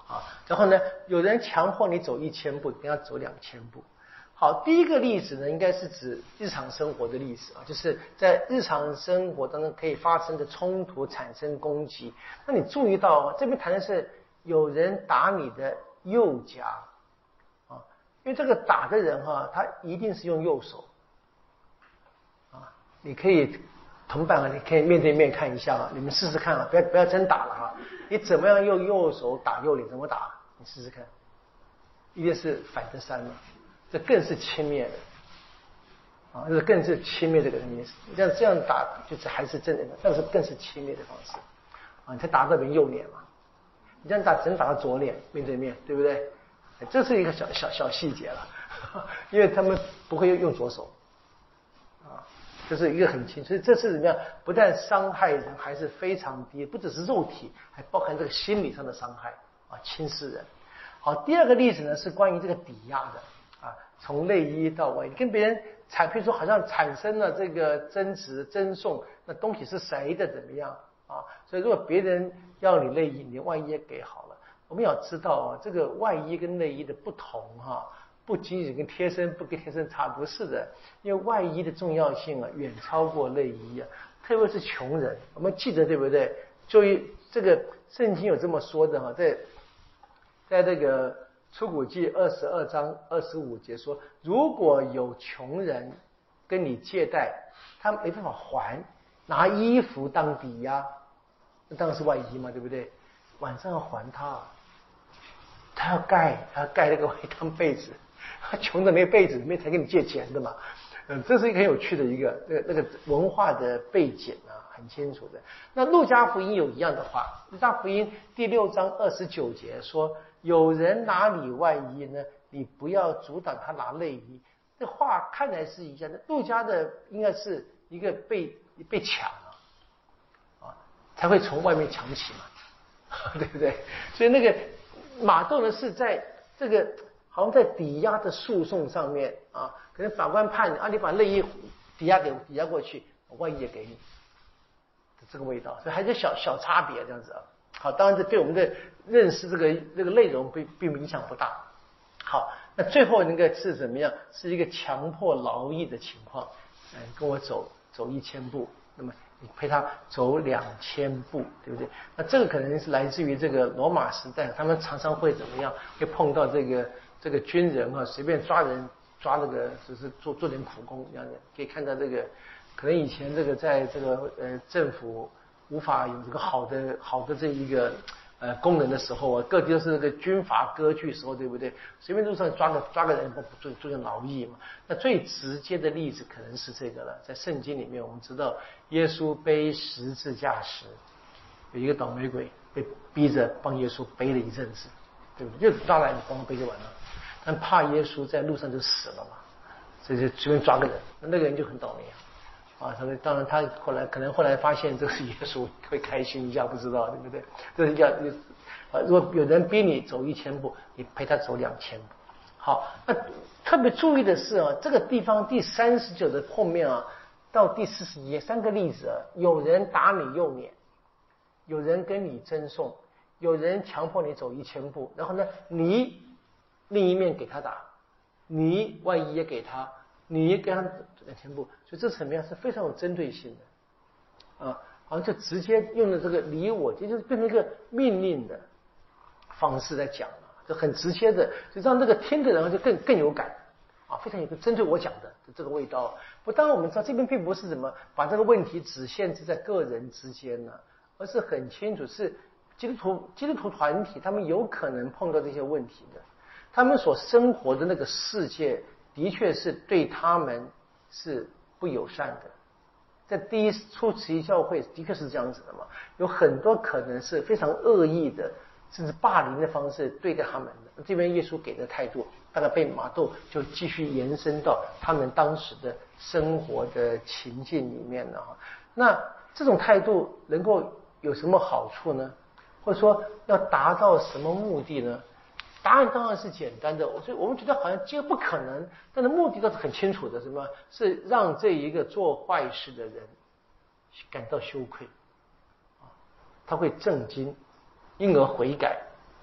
啊。然后呢，有人强迫你走1000步，你要走2000步。好，第一个例子呢，应该是指日常生活的例子啊，就是在日常生活当中可以发生的冲突产生攻击。那你注意到这边谈的是有人打你的右颊啊，因为这个打的人他一定是用右手啊。你可以同伴你可以面对面看一下你们试试看不要真打了你怎么样用右手打右脸？怎么打？你试试看，一定是反着扇嘛。这更是轻蔑的这更是轻蔑这个人意思。这样打就是还是真的，但是更是轻蔑的方式你才打到别人右脸嘛，你这样打只能打到左脸，面对面，对不对？这是一个小细节了，因为他们不会用左手这是一个很清楚。所以这是怎么样？不但伤害人还是非常低，不只是肉体，还包含这个心理上的伤害轻视人。好，第二个例子呢是关于这个抵押的。从内衣到外衣，跟别人比如说好像产生了这个争执争讼，那东西是谁的怎么样所以如果别人要你内衣，你外衣也给好了。我们要知道这个外衣跟内衣的不同不仅仅跟贴身不跟贴身差，不是的，因为外衣的重要性远超过内衣特别是穷人，我们记得对不对？就这个圣经有这么说的在这个出谷记22章25节说，如果有穷人跟你借贷，他没办法还，拿衣服当抵押，那当然是外衣嘛，对不对？晚上要还他要盖那个外衣当被子，他穷的没被子，没才给你借钱的嘛。这是一个很有趣的一个那个文化的背景很清楚的。那路加福音有一样的话，路加福音第6章29节说，有人拿你外衣呢，你不要阻挡他拿内衣。这话看来是一样的，路加的应该是一个被抢才会从外面抢起嘛，对不对？所以那个马窦呢是在这个好像在抵押的诉讼上面可能法官判你把内衣抵押过去，外衣也给你，这个味道，所以还是小差别这样子好，当然这对我们的认识这个内容并影响不大。好，那最后那个是怎么样？是一个强迫劳役的情况，跟我走1000步，那么你陪他走2000步，对不对？那这个可能是来自于这个罗马时代，他们常常会怎么样？会碰到这个军人随便抓人，抓这个只是做点苦工这样的，可以看到这个可能以前这个在这个政府无法有这个好的这一个功能的时候各地都是这个军阀割据时候，对不对？随便路上抓个人做点劳役嘛。那最直接的例子可能是这个了，在圣经里面我们知道耶稣背十字架时，有一个倒霉鬼被逼着帮耶稣背了一阵子，对不对？就抓来你帮他背就完了，但怕耶稣在路上就死了嘛，所以就随便抓个人，那个人就很倒霉当然他可能后来发现这是耶稣，会开心一下，不知道对不对？这是如果有人逼你走1000步，你陪他走2000步。好，那特别注意的是这个地方第39的后面到第40节3个例子有人打你右脸，有人跟你争讼，有人强迫你走1000步，然后呢你另一面给他打，你外衣也给他，你跟他2000步，所以这层面是非常有针对性的好像就直接用了这个你我，这就是变成一个命令的方式在讲了，就很直接的，就让这个听的人就更有感非常有个针对我讲的这个味道。当然我们知道这边并不是怎么把这个问题只限制在个人之间呢，而是很清楚是基督徒团体他们有可能碰到这些问题的，他们所生活的那个世界的确是对他们是不友善的。在初慈禧教会的确是这样子的嘛，有很多可能是非常恶意的甚至霸凌的方式对待他们的。这边耶稣给的态度大概被马窦就继续延伸到他们当时的生活的情境里面了那这种态度能够有什么好处呢？或者说要达到什么目的呢？答案当然是简单的，所以我们觉得好像这个不可能，但是目的倒是很清楚的，什么是让这一个做坏事的人感到羞愧他会震惊，因而悔改，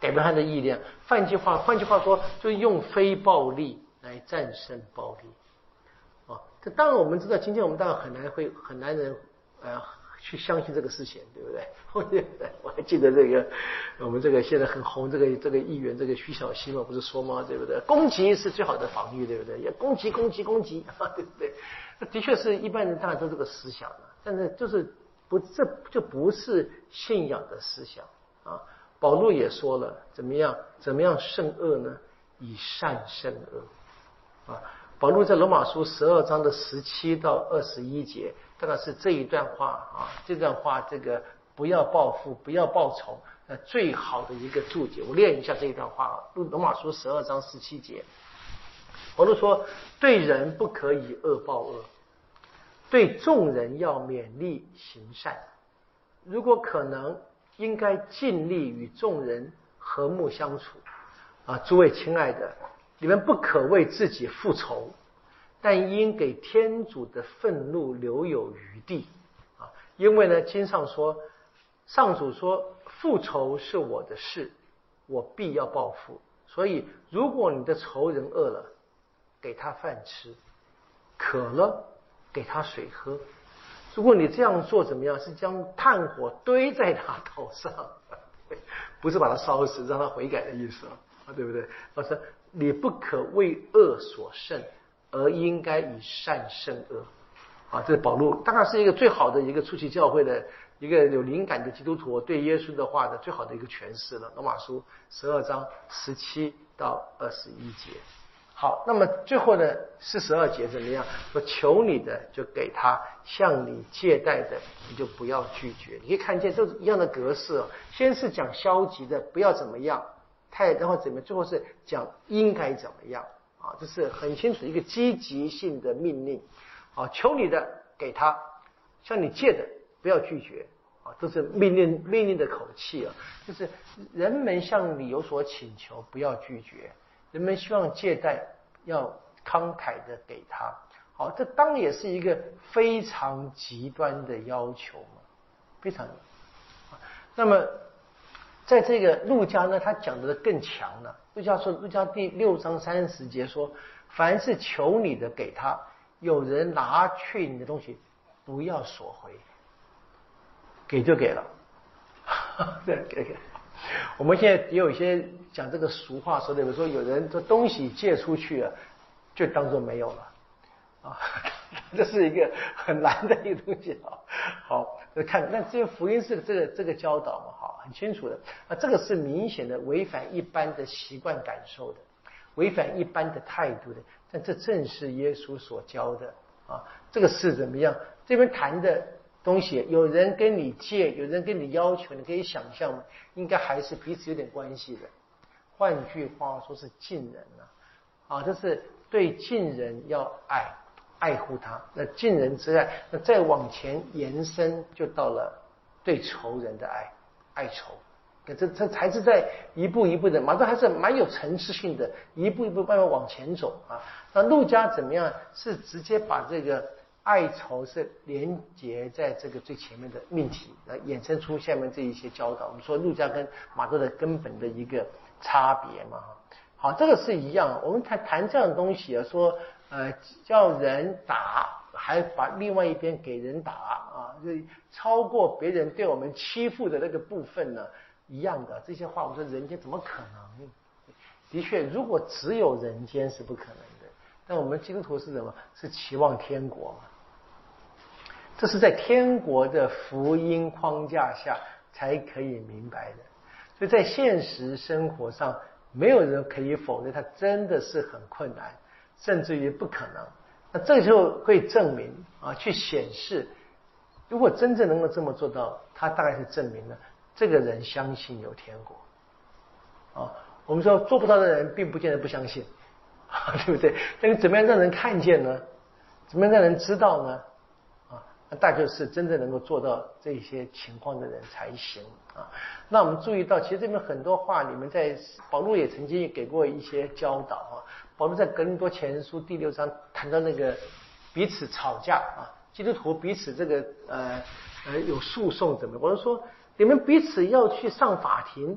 改变他的意念。换句话说，就是用非暴力来战胜暴力。这当然我们知道，今天我们当然很难人去相信这个事情，对不对？我还记得我们现在很红这个议员徐小溪嘛，不是说吗？对不对？攻击是最好的防御，对不对？要攻击，对不对？那的确是一般人当然都这个思想了，但是这就不是信仰的思想啊。保罗也说了，怎么样胜恶呢？以善胜恶啊。保罗在罗马书12章的17到21节，大概是这一段话啊，这段话不要报复，不要报仇，最好的一个注解。我念一下这一段话，罗马书12章17节，保罗说：对人不可以恶报恶，对众人要勉励行善，如果可能，应该尽力与众人和睦相处啊。诸位亲爱的，你们不可为自己复仇，但应给天主的愤怒留有余地啊！因为呢，经上说，上主说，复仇是我的事，我必要报复。所以，如果你的仇人饿了，给他饭吃；渴了，给他水喝。如果你这样做怎么样？是将炭火堆在他头上，不是把他烧死，让他悔改的意思啊，对不对？而是你不可为恶所胜，而应该以善胜恶啊。这是保罗，当然是一个最好的一个初期教会的一个有灵感的基督徒对耶稣的话的最好的一个诠释了。罗马书12章17到21节。好，那么最后呢42节怎么样？说求你的就给他，向你借贷的你就不要拒绝。你可以看见都是一样的格式哦。先是讲消极的不要怎么样，然后怎么样，最后是讲应该怎么样啊？这是很清楚一个积极性的命令啊。求你的给他，向你借的不要拒绝啊，都是命令的口气啊。就是人们向你有所请求，不要拒绝。人们希望借贷要慷慨的给他，好，这当然也是一个非常极端的要求嘛，非常。那么在这个路加呢，他讲的更强了。路加第6章30节说，凡是求你的给他，有人拿去你的东西，不要索回，给就给了，对，给。我们现在也有一些讲这个俗话说的，比如说有人这东西借出去了，就当作没有了啊，这是一个很难的一个东西啊。好，看那这个福音是这个教导嘛，好，很清楚的啊，这个是明显的违反一般的习惯感受的，违反一般的态度的，但这正是耶稣所教的啊。这个是怎么样？这边谈的东西，有人跟你借，有人跟你要求，你可以想象，应该还是彼此有点关系的。换句话说是近人啊，这是对近人要爱护他。那近人之爱，那再往前延伸，就到了对仇人的爱仇。这才是在一步一步的，马上还是蛮有层次性的，一步一步慢慢往前走啊。那路加怎么样？是直接把这个爱仇是连结在这个最前面的命题，衍生出下面这一些教导。我们说路加跟马可的根本的一个差别嘛。好，这个是一样。我们谈这样的东西啊，说叫人打，还把另外一边给人打啊，就超过别人对我们欺负的那个部分呢，一样的这些话，我说人间怎么可能？的确，如果只有人间是不可能的，但我们基督徒是什么？是期望天国嘛。这是在天国的福音框架下才可以明白的，所以在现实生活上，没有人可以否认它真的是很困难，甚至于不可能。那这就会证明啊，去显示，如果真正能够这么做到，它大概是证明了这个人相信有天国啊。我们说做不到的人，并不见得不相信，对不对？但你怎么样让人看见呢？怎么样让人知道呢？大就是真正能够做到这些情况的人才行啊。那我们注意到，其实这边很多话，你们在保罗也曾经给过一些教导啊。保罗在格林多前书第6章谈到那个彼此吵架啊，基督徒彼此这个有诉讼怎么？保罗说，你们彼此要去上法庭，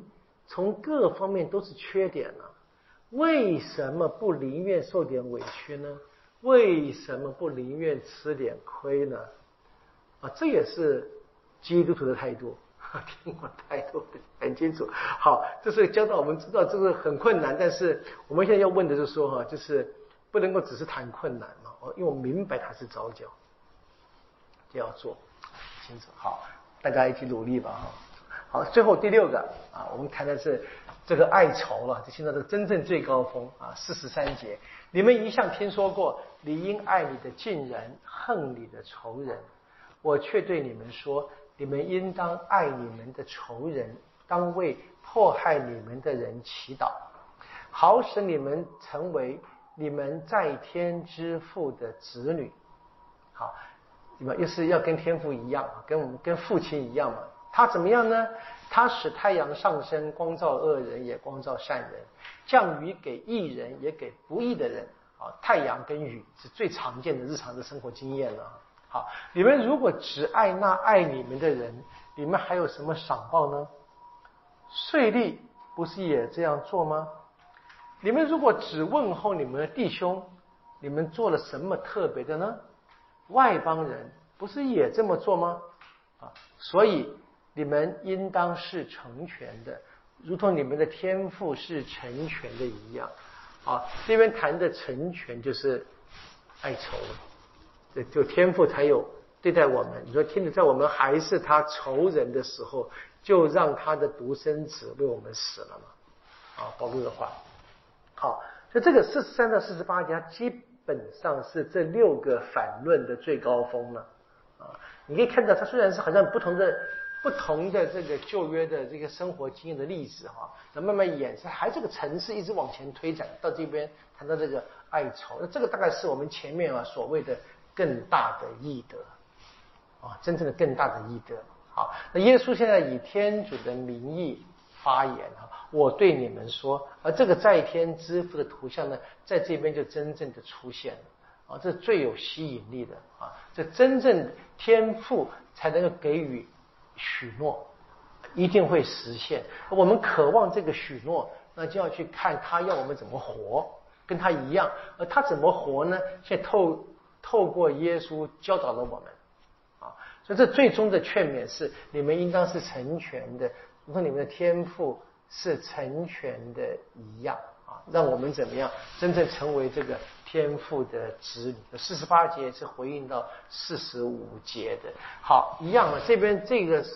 从各方面都是缺点啊，为什么不宁愿受点委屈呢？为什么不宁愿吃点亏呢？这也是基督徒的态度。听我态度很清楚。好，这是教导我们知道这个很困难，但是我们现在要问的就是说就是不能够只是谈困难嘛，因为我明白它是早教，就要做清楚。好，大家一起努力吧。好，最后第6个我们谈的是这个爱仇了，就现在这个真正最高峰43节。你们一向听说过，你应爱你的近人，恨你的仇人。我却对你们说，你们应当爱你们的仇人，当为迫害你们的人祈祷，好使你们成为你们在天之父的子女。好，又是要跟天父一样，跟父亲一样嘛。他怎么样呢？他使太阳上升，光照恶人也光照善人，降雨给义人也给不义的人。太阳跟雨是最常见的日常的生活经验了。好，你们如果只爱那爱你们的人，你们还有什么赏报呢？税吏不是也这样做吗？你们如果只问候你们的弟兄，你们做了什么特别的呢？外邦人不是也这么做吗？所以你们应当是成全的，如同你们的天父是成全的一样。这边谈的成全就是爱仇了，就天父才有对待我们。你说天父在我们还是他仇人的时候，就让他的独生子为我们死了嘛。保罗的话。好，所以这个43到48节，它基本上是这6个反论的最高峰了。你可以看到，它虽然是好像不同的这个旧约的这个生活经验的例子那慢慢衍生，还这个层次一直往前推展到这边谈到这个爱仇，那这个大概是我们前面所谓的更大的义德真正的更大的义德。好，那耶稣现在以天主的名义发言我对你们说，而这个在天之父的图像呢，在这边就真正的出现了这是最有吸引力的这真正天父才能够给予许诺，一定会实现。我们渴望这个许诺，那就要去看他要我们怎么活，跟他一样。而他怎么活呢？现在透过耶稣教导了我们所以这最终的劝勉是：你们应当是成全的，如同你们的天父是成全的一样让我们怎么样真正成为这个天父的子女。48节是回应到45节的。好，一样这边这个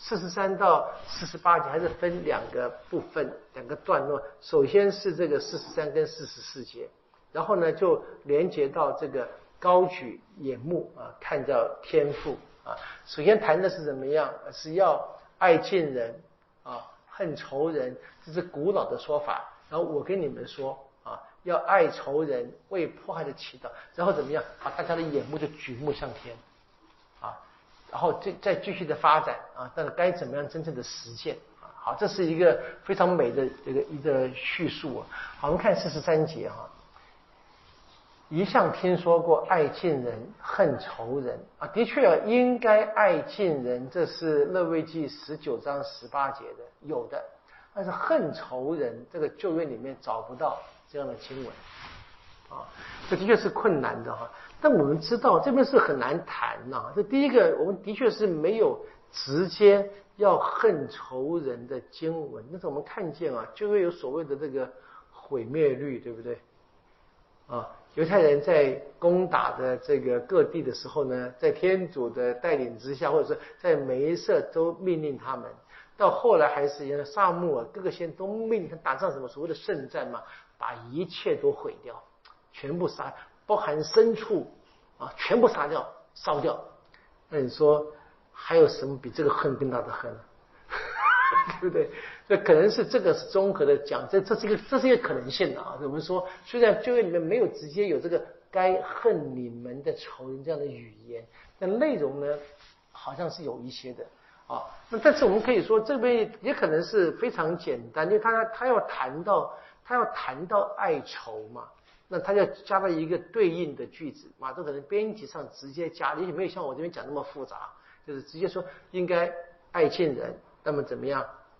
43到48节还是分2个部分2个段落。首先是这个43跟44节，然后呢就连接到这个高举眼目看到天父首先谈的是怎么样，是要爱近人恨仇人，这是古老的说法。然后我跟你们说要爱仇人，为迫害的祈祷，然后怎么样大家的眼目就举目向天然后再继续的发展但是该怎么样真正的实践好，这是一个非常美的一个叙述好，我们看43节一向听说过爱近人恨仇人的确应该爱近人，这是利未记19章18节的有的。但是恨仇人这个旧约里面找不到这样的经文这的确是困难的但我们知道这边是很难谈这第一个，我们的确是没有直接要恨仇人的经文。但是我们看见旧约有所谓的这个毁灭律，对不对犹太人在攻打的这个各地的时候呢，在天主的带领之下，或者说在每一色都命令他们，到后来还是因为撒母耳各个先都命令他打仗，什么所谓的圣战嘛，把一切都毁掉，全部杀，包含牲畜全部杀掉烧掉。那你说还有什么比这个恨更大的恨对不对？所以可能是这个是综合的讲，这是一个可能性我们说虽然旧约里面没有直接有这个该恨你们的仇人这样的语言，但内容呢好像是有一些的那但是我们可以说这边也可能是非常简单，因为他要谈到爱仇嘛，那他要加到一个对应的句子这可能编辑上直接加，也许没有像我这边讲那么复杂，就是直接说应该爱近人，那么怎么样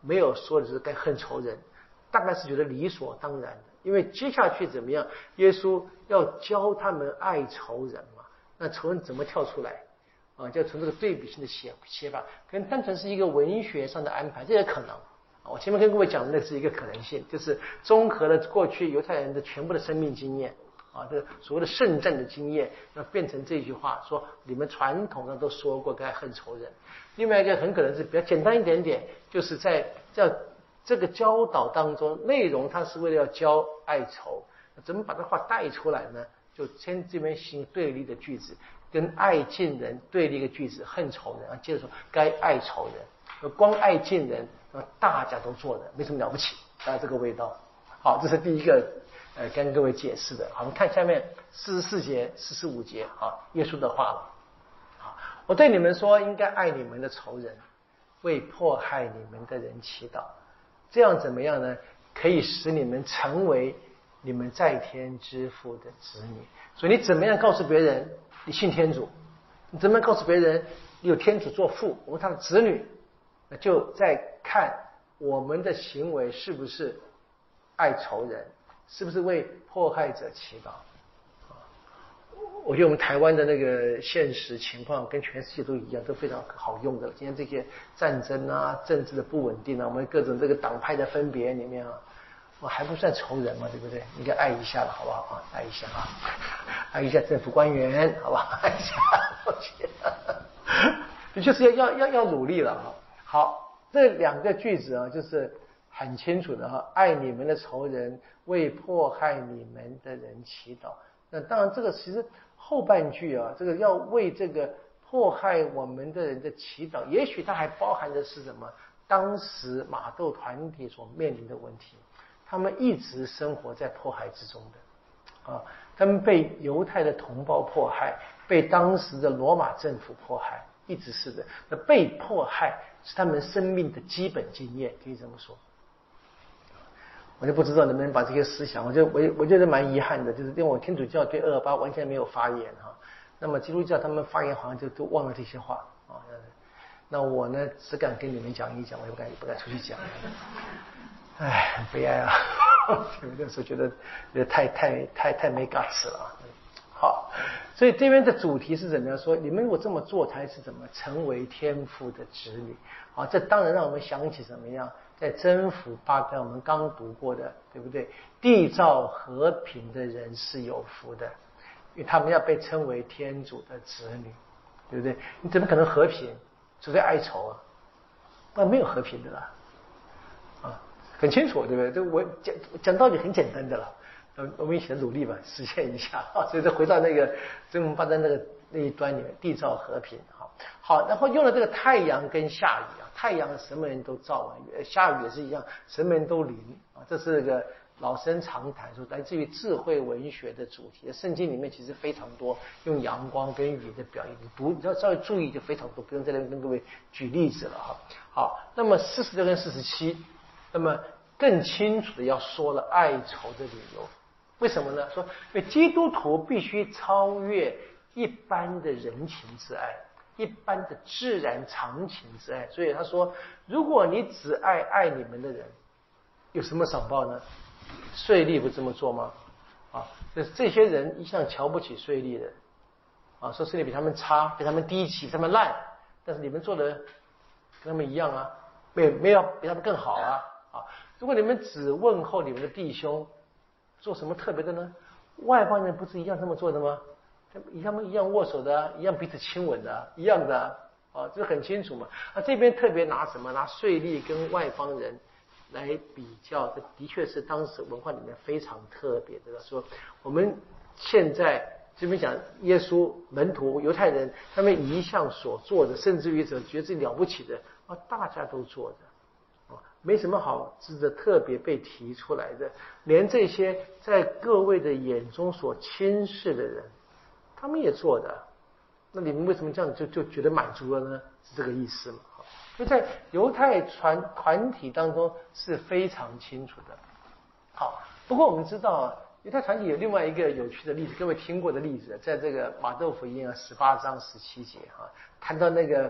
没有说的是该恨仇人，大概是觉得理所当然的，因为接下去怎么样，耶稣要教他们爱仇人嘛，那仇人怎么跳出来啊？就从这个对比性的写法，跟单纯是一个文学上的安排，这也可能。我前面跟各位讲的那是一个可能性，就是综合了过去犹太人的全部的生命经验啊，这所谓的圣战的经验，要变成这句话，说你们传统上都说过该恨仇人。另外一个很可能是比较简单一点点，就是在这个教导当中，内容它是为了要教爱仇，怎么把这话带出来呢？就先这边行对立的句子，跟爱近人对立一个句子，恨仇人，接着说该爱仇人，光爱近人，大家都做的，没什么了不起，这个味道。好，这是第一个跟各位解释的。好，我们看下面44节、45节啊，耶稣的话了。好，我对你们说，应该爱你们的仇人，为迫害你们的人祈祷，这样怎么样呢？可以使你们成为你们在天之父的子女。所以你怎么样告诉别人你信天主？你怎么样告诉别人你有天主做父，我们他的子女？那就在看我们的行为是不是爱仇人，是不是为迫害者祈祷。我觉得我们台湾的那个现实情况跟全世界都一样，都非常好用的。今天这些战争啊、政治的不稳定啊，我们各种这个党派的分别里面啊，我还不算仇人嘛，对不对？应该爱一下了，好不好啊？爱一下啊，爱一下政府官员，好不好？爱一下，你就是要努力了啊。好，这两个句子啊，就是很清楚的哈，爱你们的仇人，为迫害你们的人祈祷。那当然，这个其实后半句啊，这个要为这个迫害我们的人的祈祷，也许它还包含的是什么？当时马窦团体所面临的问题，他们一直生活在迫害之中的啊，他们被犹太的同胞迫害，被当时的罗马政府迫害，一直是的。那被迫害是他们生命的基本经验，可以这么说。我就不知道能不能把这些思想，我觉得蛮遗憾的，就是因为我天主教对228完全没有发言哈，那么基督教他们发言好像就都忘了这些话啊。那我呢，只敢跟你们讲一讲，我也不敢出去讲。哎，很悲哀啊！那时候觉得太没 guts 了啊。好，所以这边的主题是怎么样说？你们如果这么做，才是怎么成为天父的子女？好，这当然让我们想起怎么样？在征服8章我们刚读过的，对不对？缔造和平的人是有福的，因为他们要被称为天主的子女，对不对？你怎么可能和平？除非哀愁啊，那没有和平的啦，啊，很清楚，对不对？这我讲道理很简单的了，我们一起努力吧，实现一下啊。所以再回到那个征服8章那一端里面，缔造和平。好，然后用了这个太阳跟下雨啊，太阳什么人都照啊，下雨也是一样，什么人都淋啊。这是个老生常谈，说来自于智慧文学的主题。圣经里面其实非常多用阳光跟雨的表现，你要稍微注意就非常多，不用在这跟各位举例子了哈。好，那么46跟47，那么更清楚的要说了爱仇的理由。为什么呢？说因为基督徒必须超越一般的人情之爱，一般的自然常情之爱。所以他说，如果你只爱你们的人，有什么赏报呢？税吏不这么做吗？啊，就是这些人一向瞧不起税吏的啊，说税吏比他们差，比他们低级，比他们烂，但是你们做的跟他们一样啊，没有比他们更好啊。如果你们只问候你们的弟兄，做什么特别的呢？外邦人不是一样这么做的吗？他们一样握手的啊，一样彼此亲吻的啊，一样的啊，这很清楚嘛。这边特别拿什么？拿税吏跟外邦人来比较，这的确是当时文化里面非常特别的。说我们现在这边讲耶稣门徒犹太人，他们一向所做的，甚至于觉得自己了不起的啊，大家都做的。没什么好值得特别被提出来的，连这些在各位的眼中所轻视的人，他们也做的，那你们为什么这样就觉得满足了呢？是这个意思嘛？所以在犹太团体当中是非常清楚的。好，不过我们知道啊，犹太团体有另外一个有趣的例子，各位听过的例子，在这个马窦福音18章17节谈到那个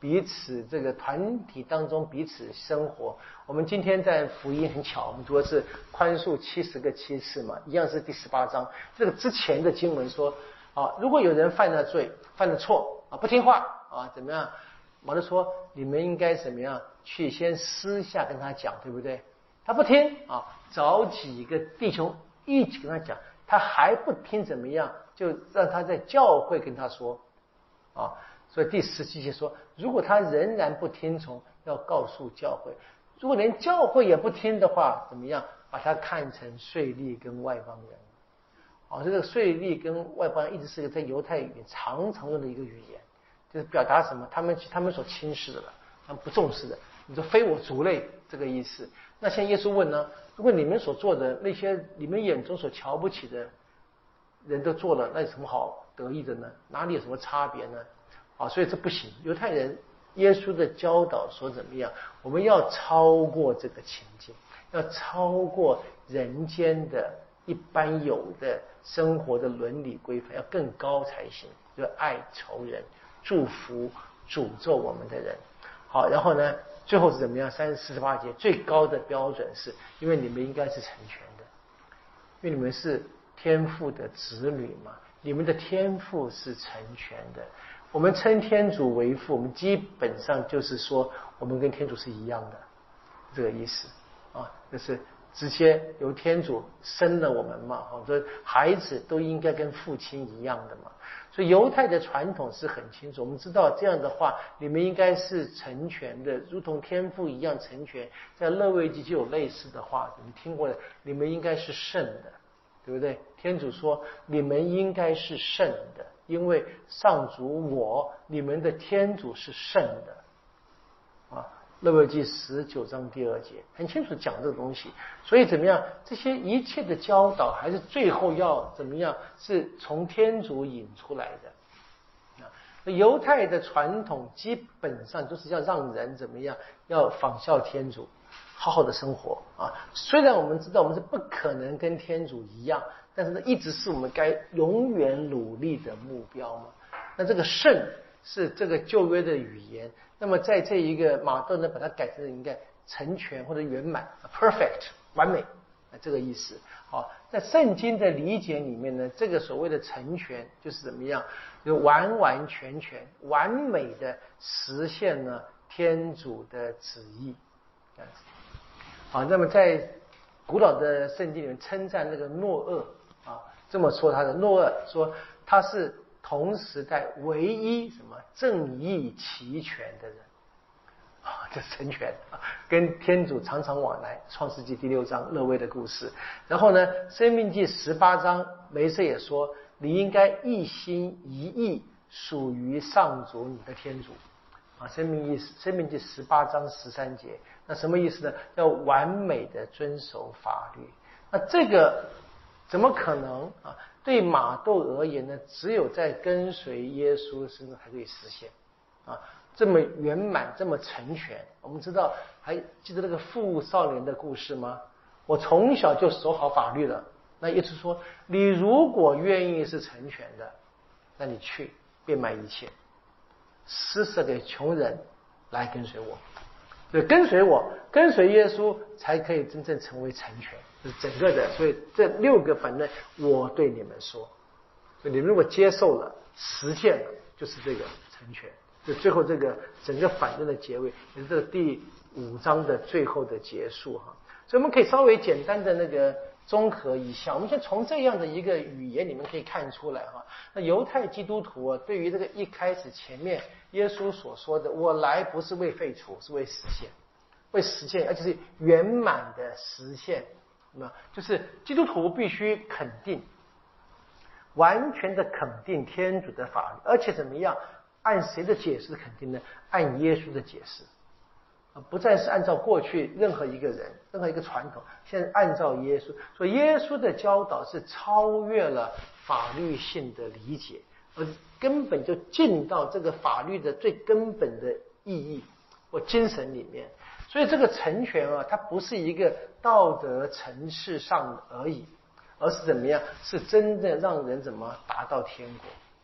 彼此这个团体当中彼此生活。我们今天在福音很巧，我们读的是宽恕70个7次嘛，一样是第18章。这个之前的经文说如果有人犯了罪犯了错不听话怎么样，保罗说你们应该怎么样去先私下跟他讲，对不对？他不听找几个弟兄一起跟他讲，他还不听怎么样，就让他在教会跟他说所以第17节说，如果他仍然不听从，要告诉教会。如果连教会也不听的话，怎么样？把他看成税吏跟外邦人。这个税吏跟外邦人一直是在犹太语常常用的一个语言，就是表达什么？他们所轻视的了，他们不重视的。你说非我族类这个意思。那现在耶稣问呢？如果你们所做的那些你们眼中所瞧不起的人都做了，那有什么好得意的呢？哪里有什么差别呢？所以这不行。犹太人耶稣的教导说怎么样？我们要超过这个情境，要超过人间的一般有的生活的伦理规范，要更高才行。就爱仇人，祝福诅咒我们的人。好，然后呢，最后是怎么样？48节最高的标准是，因为你们应该是成全的，因为你们是天父的子女嘛，你们的天父是成全的。我们称天主为父，我们基本上就是说我们跟天主是一样的，这个意思就是直接由天主生了我们嘛，所以孩子都应该跟父亲一样的嘛。所以犹太的传统是很清楚，我们知道这样的话，你们应该是成全的，如同天父一样成全。在勒未记就有类似的话，你们听过的，你们应该是圣的，对不对？天主说你们应该是圣的，因为上主你们的天主是圣的勒未记19章第2节很清楚讲这个东西。所以怎么样，这些一切的教导还是最后要怎么样，是从天主引出来的犹太的传统基本上就是要让人怎么样，要仿效天主，好好的生活虽然我们知道我们是不可能跟天主一样，但是呢，一直是我们该永远努力的目标嘛。那这个圣是这个旧约的语言，那么在这一个马窦呢，把它改成应该成全或者圆满 perfect 完美这个意思。在圣经的理解里面呢，这个所谓的成全就是怎么样，就完完全全完美的实现了天主的旨意那么在古老的圣经里面称赞那个诺厄这么说他的诺厄说他是同时代唯一什么正义齐全的人这成全跟天主常常往来。创世纪第6章勒威的故事。然后呢，申命记18章梅瑟也说你应该一心一意属于上主你的天主申命记18章13节。那什么意思呢？要完美的遵守法律。那这个怎么可能对马窦而言呢，只有在跟随耶稣身上才可以实现这么圆满这么成全。我们知道还记得那个富少年的故事吗？我从小就守好法律了。那耶稣说你如果愿意是成全的，那你去变卖一切，施舍给穷人，来跟随我。所以跟随我，跟随耶稣才可以真正成为成全，就是整个的。所以这6个反正我对你们说，所以你们如果接受了实现了，就是这个成全。就最后这个整个反正的结尾也是这个第5章的最后的结束所以我们可以稍微简单的那个综合一下。我们先从这样的一个语言里面可以看出来那犹太基督徒对于这个一开始前面耶稣所说的我来不是为废除，是为实现，为实现，而且是圆满的实现。那就是基督徒必须肯定，完全的肯定天主的法律，而且怎么样，按谁的解释肯定呢？按耶稣的解释不再是按照过去任何一个人任何一个传统，现在按照耶稣。所以耶稣的教导是超越了法律性的理解，而根本就进到这个法律的最根本的意义或精神里面。所以这个成全它不是一个道德层次上而已，而是怎么样，是真的让人怎么达到天国。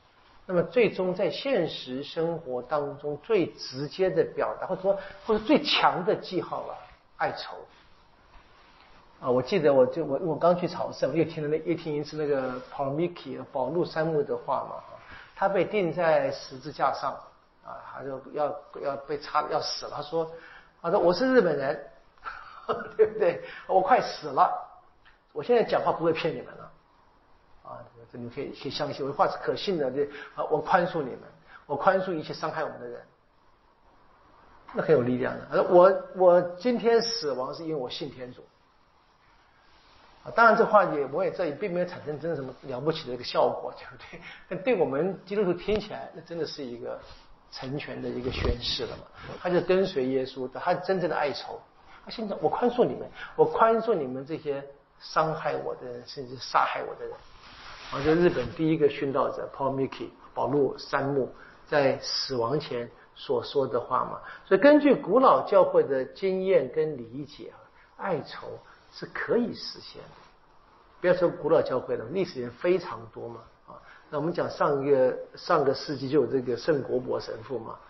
那么最终在现实生活当中最直接的表达，或者最强的记号啊，爱仇。我记得我刚去朝圣，又听一次那个 Parmiki 保禄山木的话嘛，他被钉在十字架上他就要被插要死了。他说我是日本人，对不对？我快死了，我现在讲话不会骗你们了这你们可以相信我的话是可信的，对我宽恕你们，我宽恕一切伤害我们的人，那很有力量的。我今天死亡是因为我信天主。当然，这话我也知道，也并没有产生真的什么了不起的一个效果，对不对？但对我们基督徒听起来，那真的是一个成全的一个宣誓了嘛。他就跟随耶稣，他真正的爱仇。他心想：我宽恕你们，我宽恕你们这些伤害我的人，甚至杀害我的人。就日本第一个殉道者 Paul Miki 保禄山木在死亡前所说的话嘛。所以根据古老教会的经验跟理解，爱仇是可以实现的。不要说古老教会了，历史人非常多嘛那我们讲上个世纪就有这个圣国博神父嘛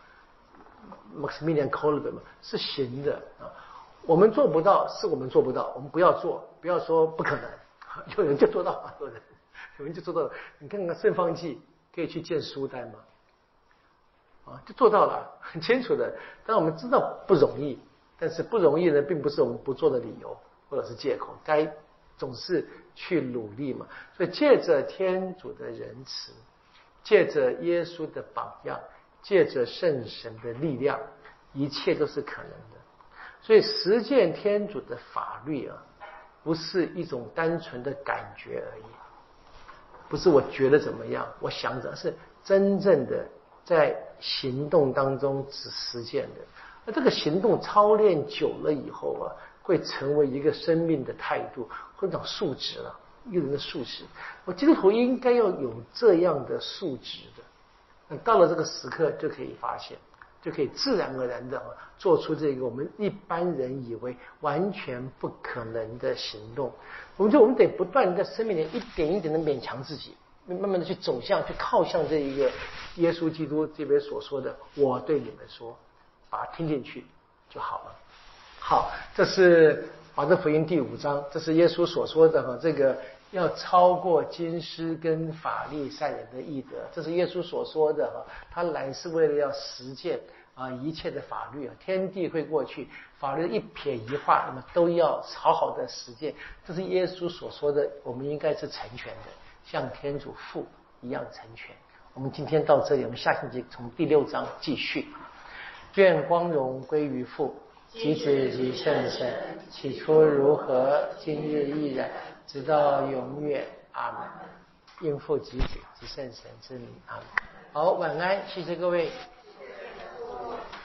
，Maximilian Kolbe 嘛，是行的我们做不到，是我们做不到，我们不要做，不要说不可能，有人就做到了，有人就做到了。你看看圣方济可以去见苏丹嘛就做到了，很清楚的。但我们知道不容易，但是不容易呢，并不是我们不做的理由或者是借口，该总是去努力嘛。所以借着天主的仁慈，借着耶稣的榜样，借着圣神的力量，一切都是可能的。所以实践天主的法律不是一种单纯的感觉而已，不是我觉得怎么样，我想着，是真正的在行动当中实践的。那这个行动操练久了以后会成为一个生命的态度，或者讲素质了，一个人的素质。我基督徒应该要有这样的素质的。那到了这个时刻，就可以发现，就可以自然而然的做出这个我们一般人以为完全不可能的行动。我们得不断在生命里一点一点的勉强自己，慢慢的去走向，去靠向这一个耶稣基督这边所说的我对你们说，把它听进去就好了。好，这是马太福音第5章，这是耶稣所说的这个要超过经师跟法利赛人的义德，这是耶稣所说的他来是为了要实践一切的法律天地会过去，法律的一撇一画那么都要好好的实践，这是耶稣所说的，我们应该是成全的，像天主父一样成全。我们今天到这里，我们下星期从第6章继续。愿光荣归于父及子及圣神，起初如何，今日亦然，直到永远。阿门。应父及子及圣神之名。阿门。好，晚安，谢谢各位。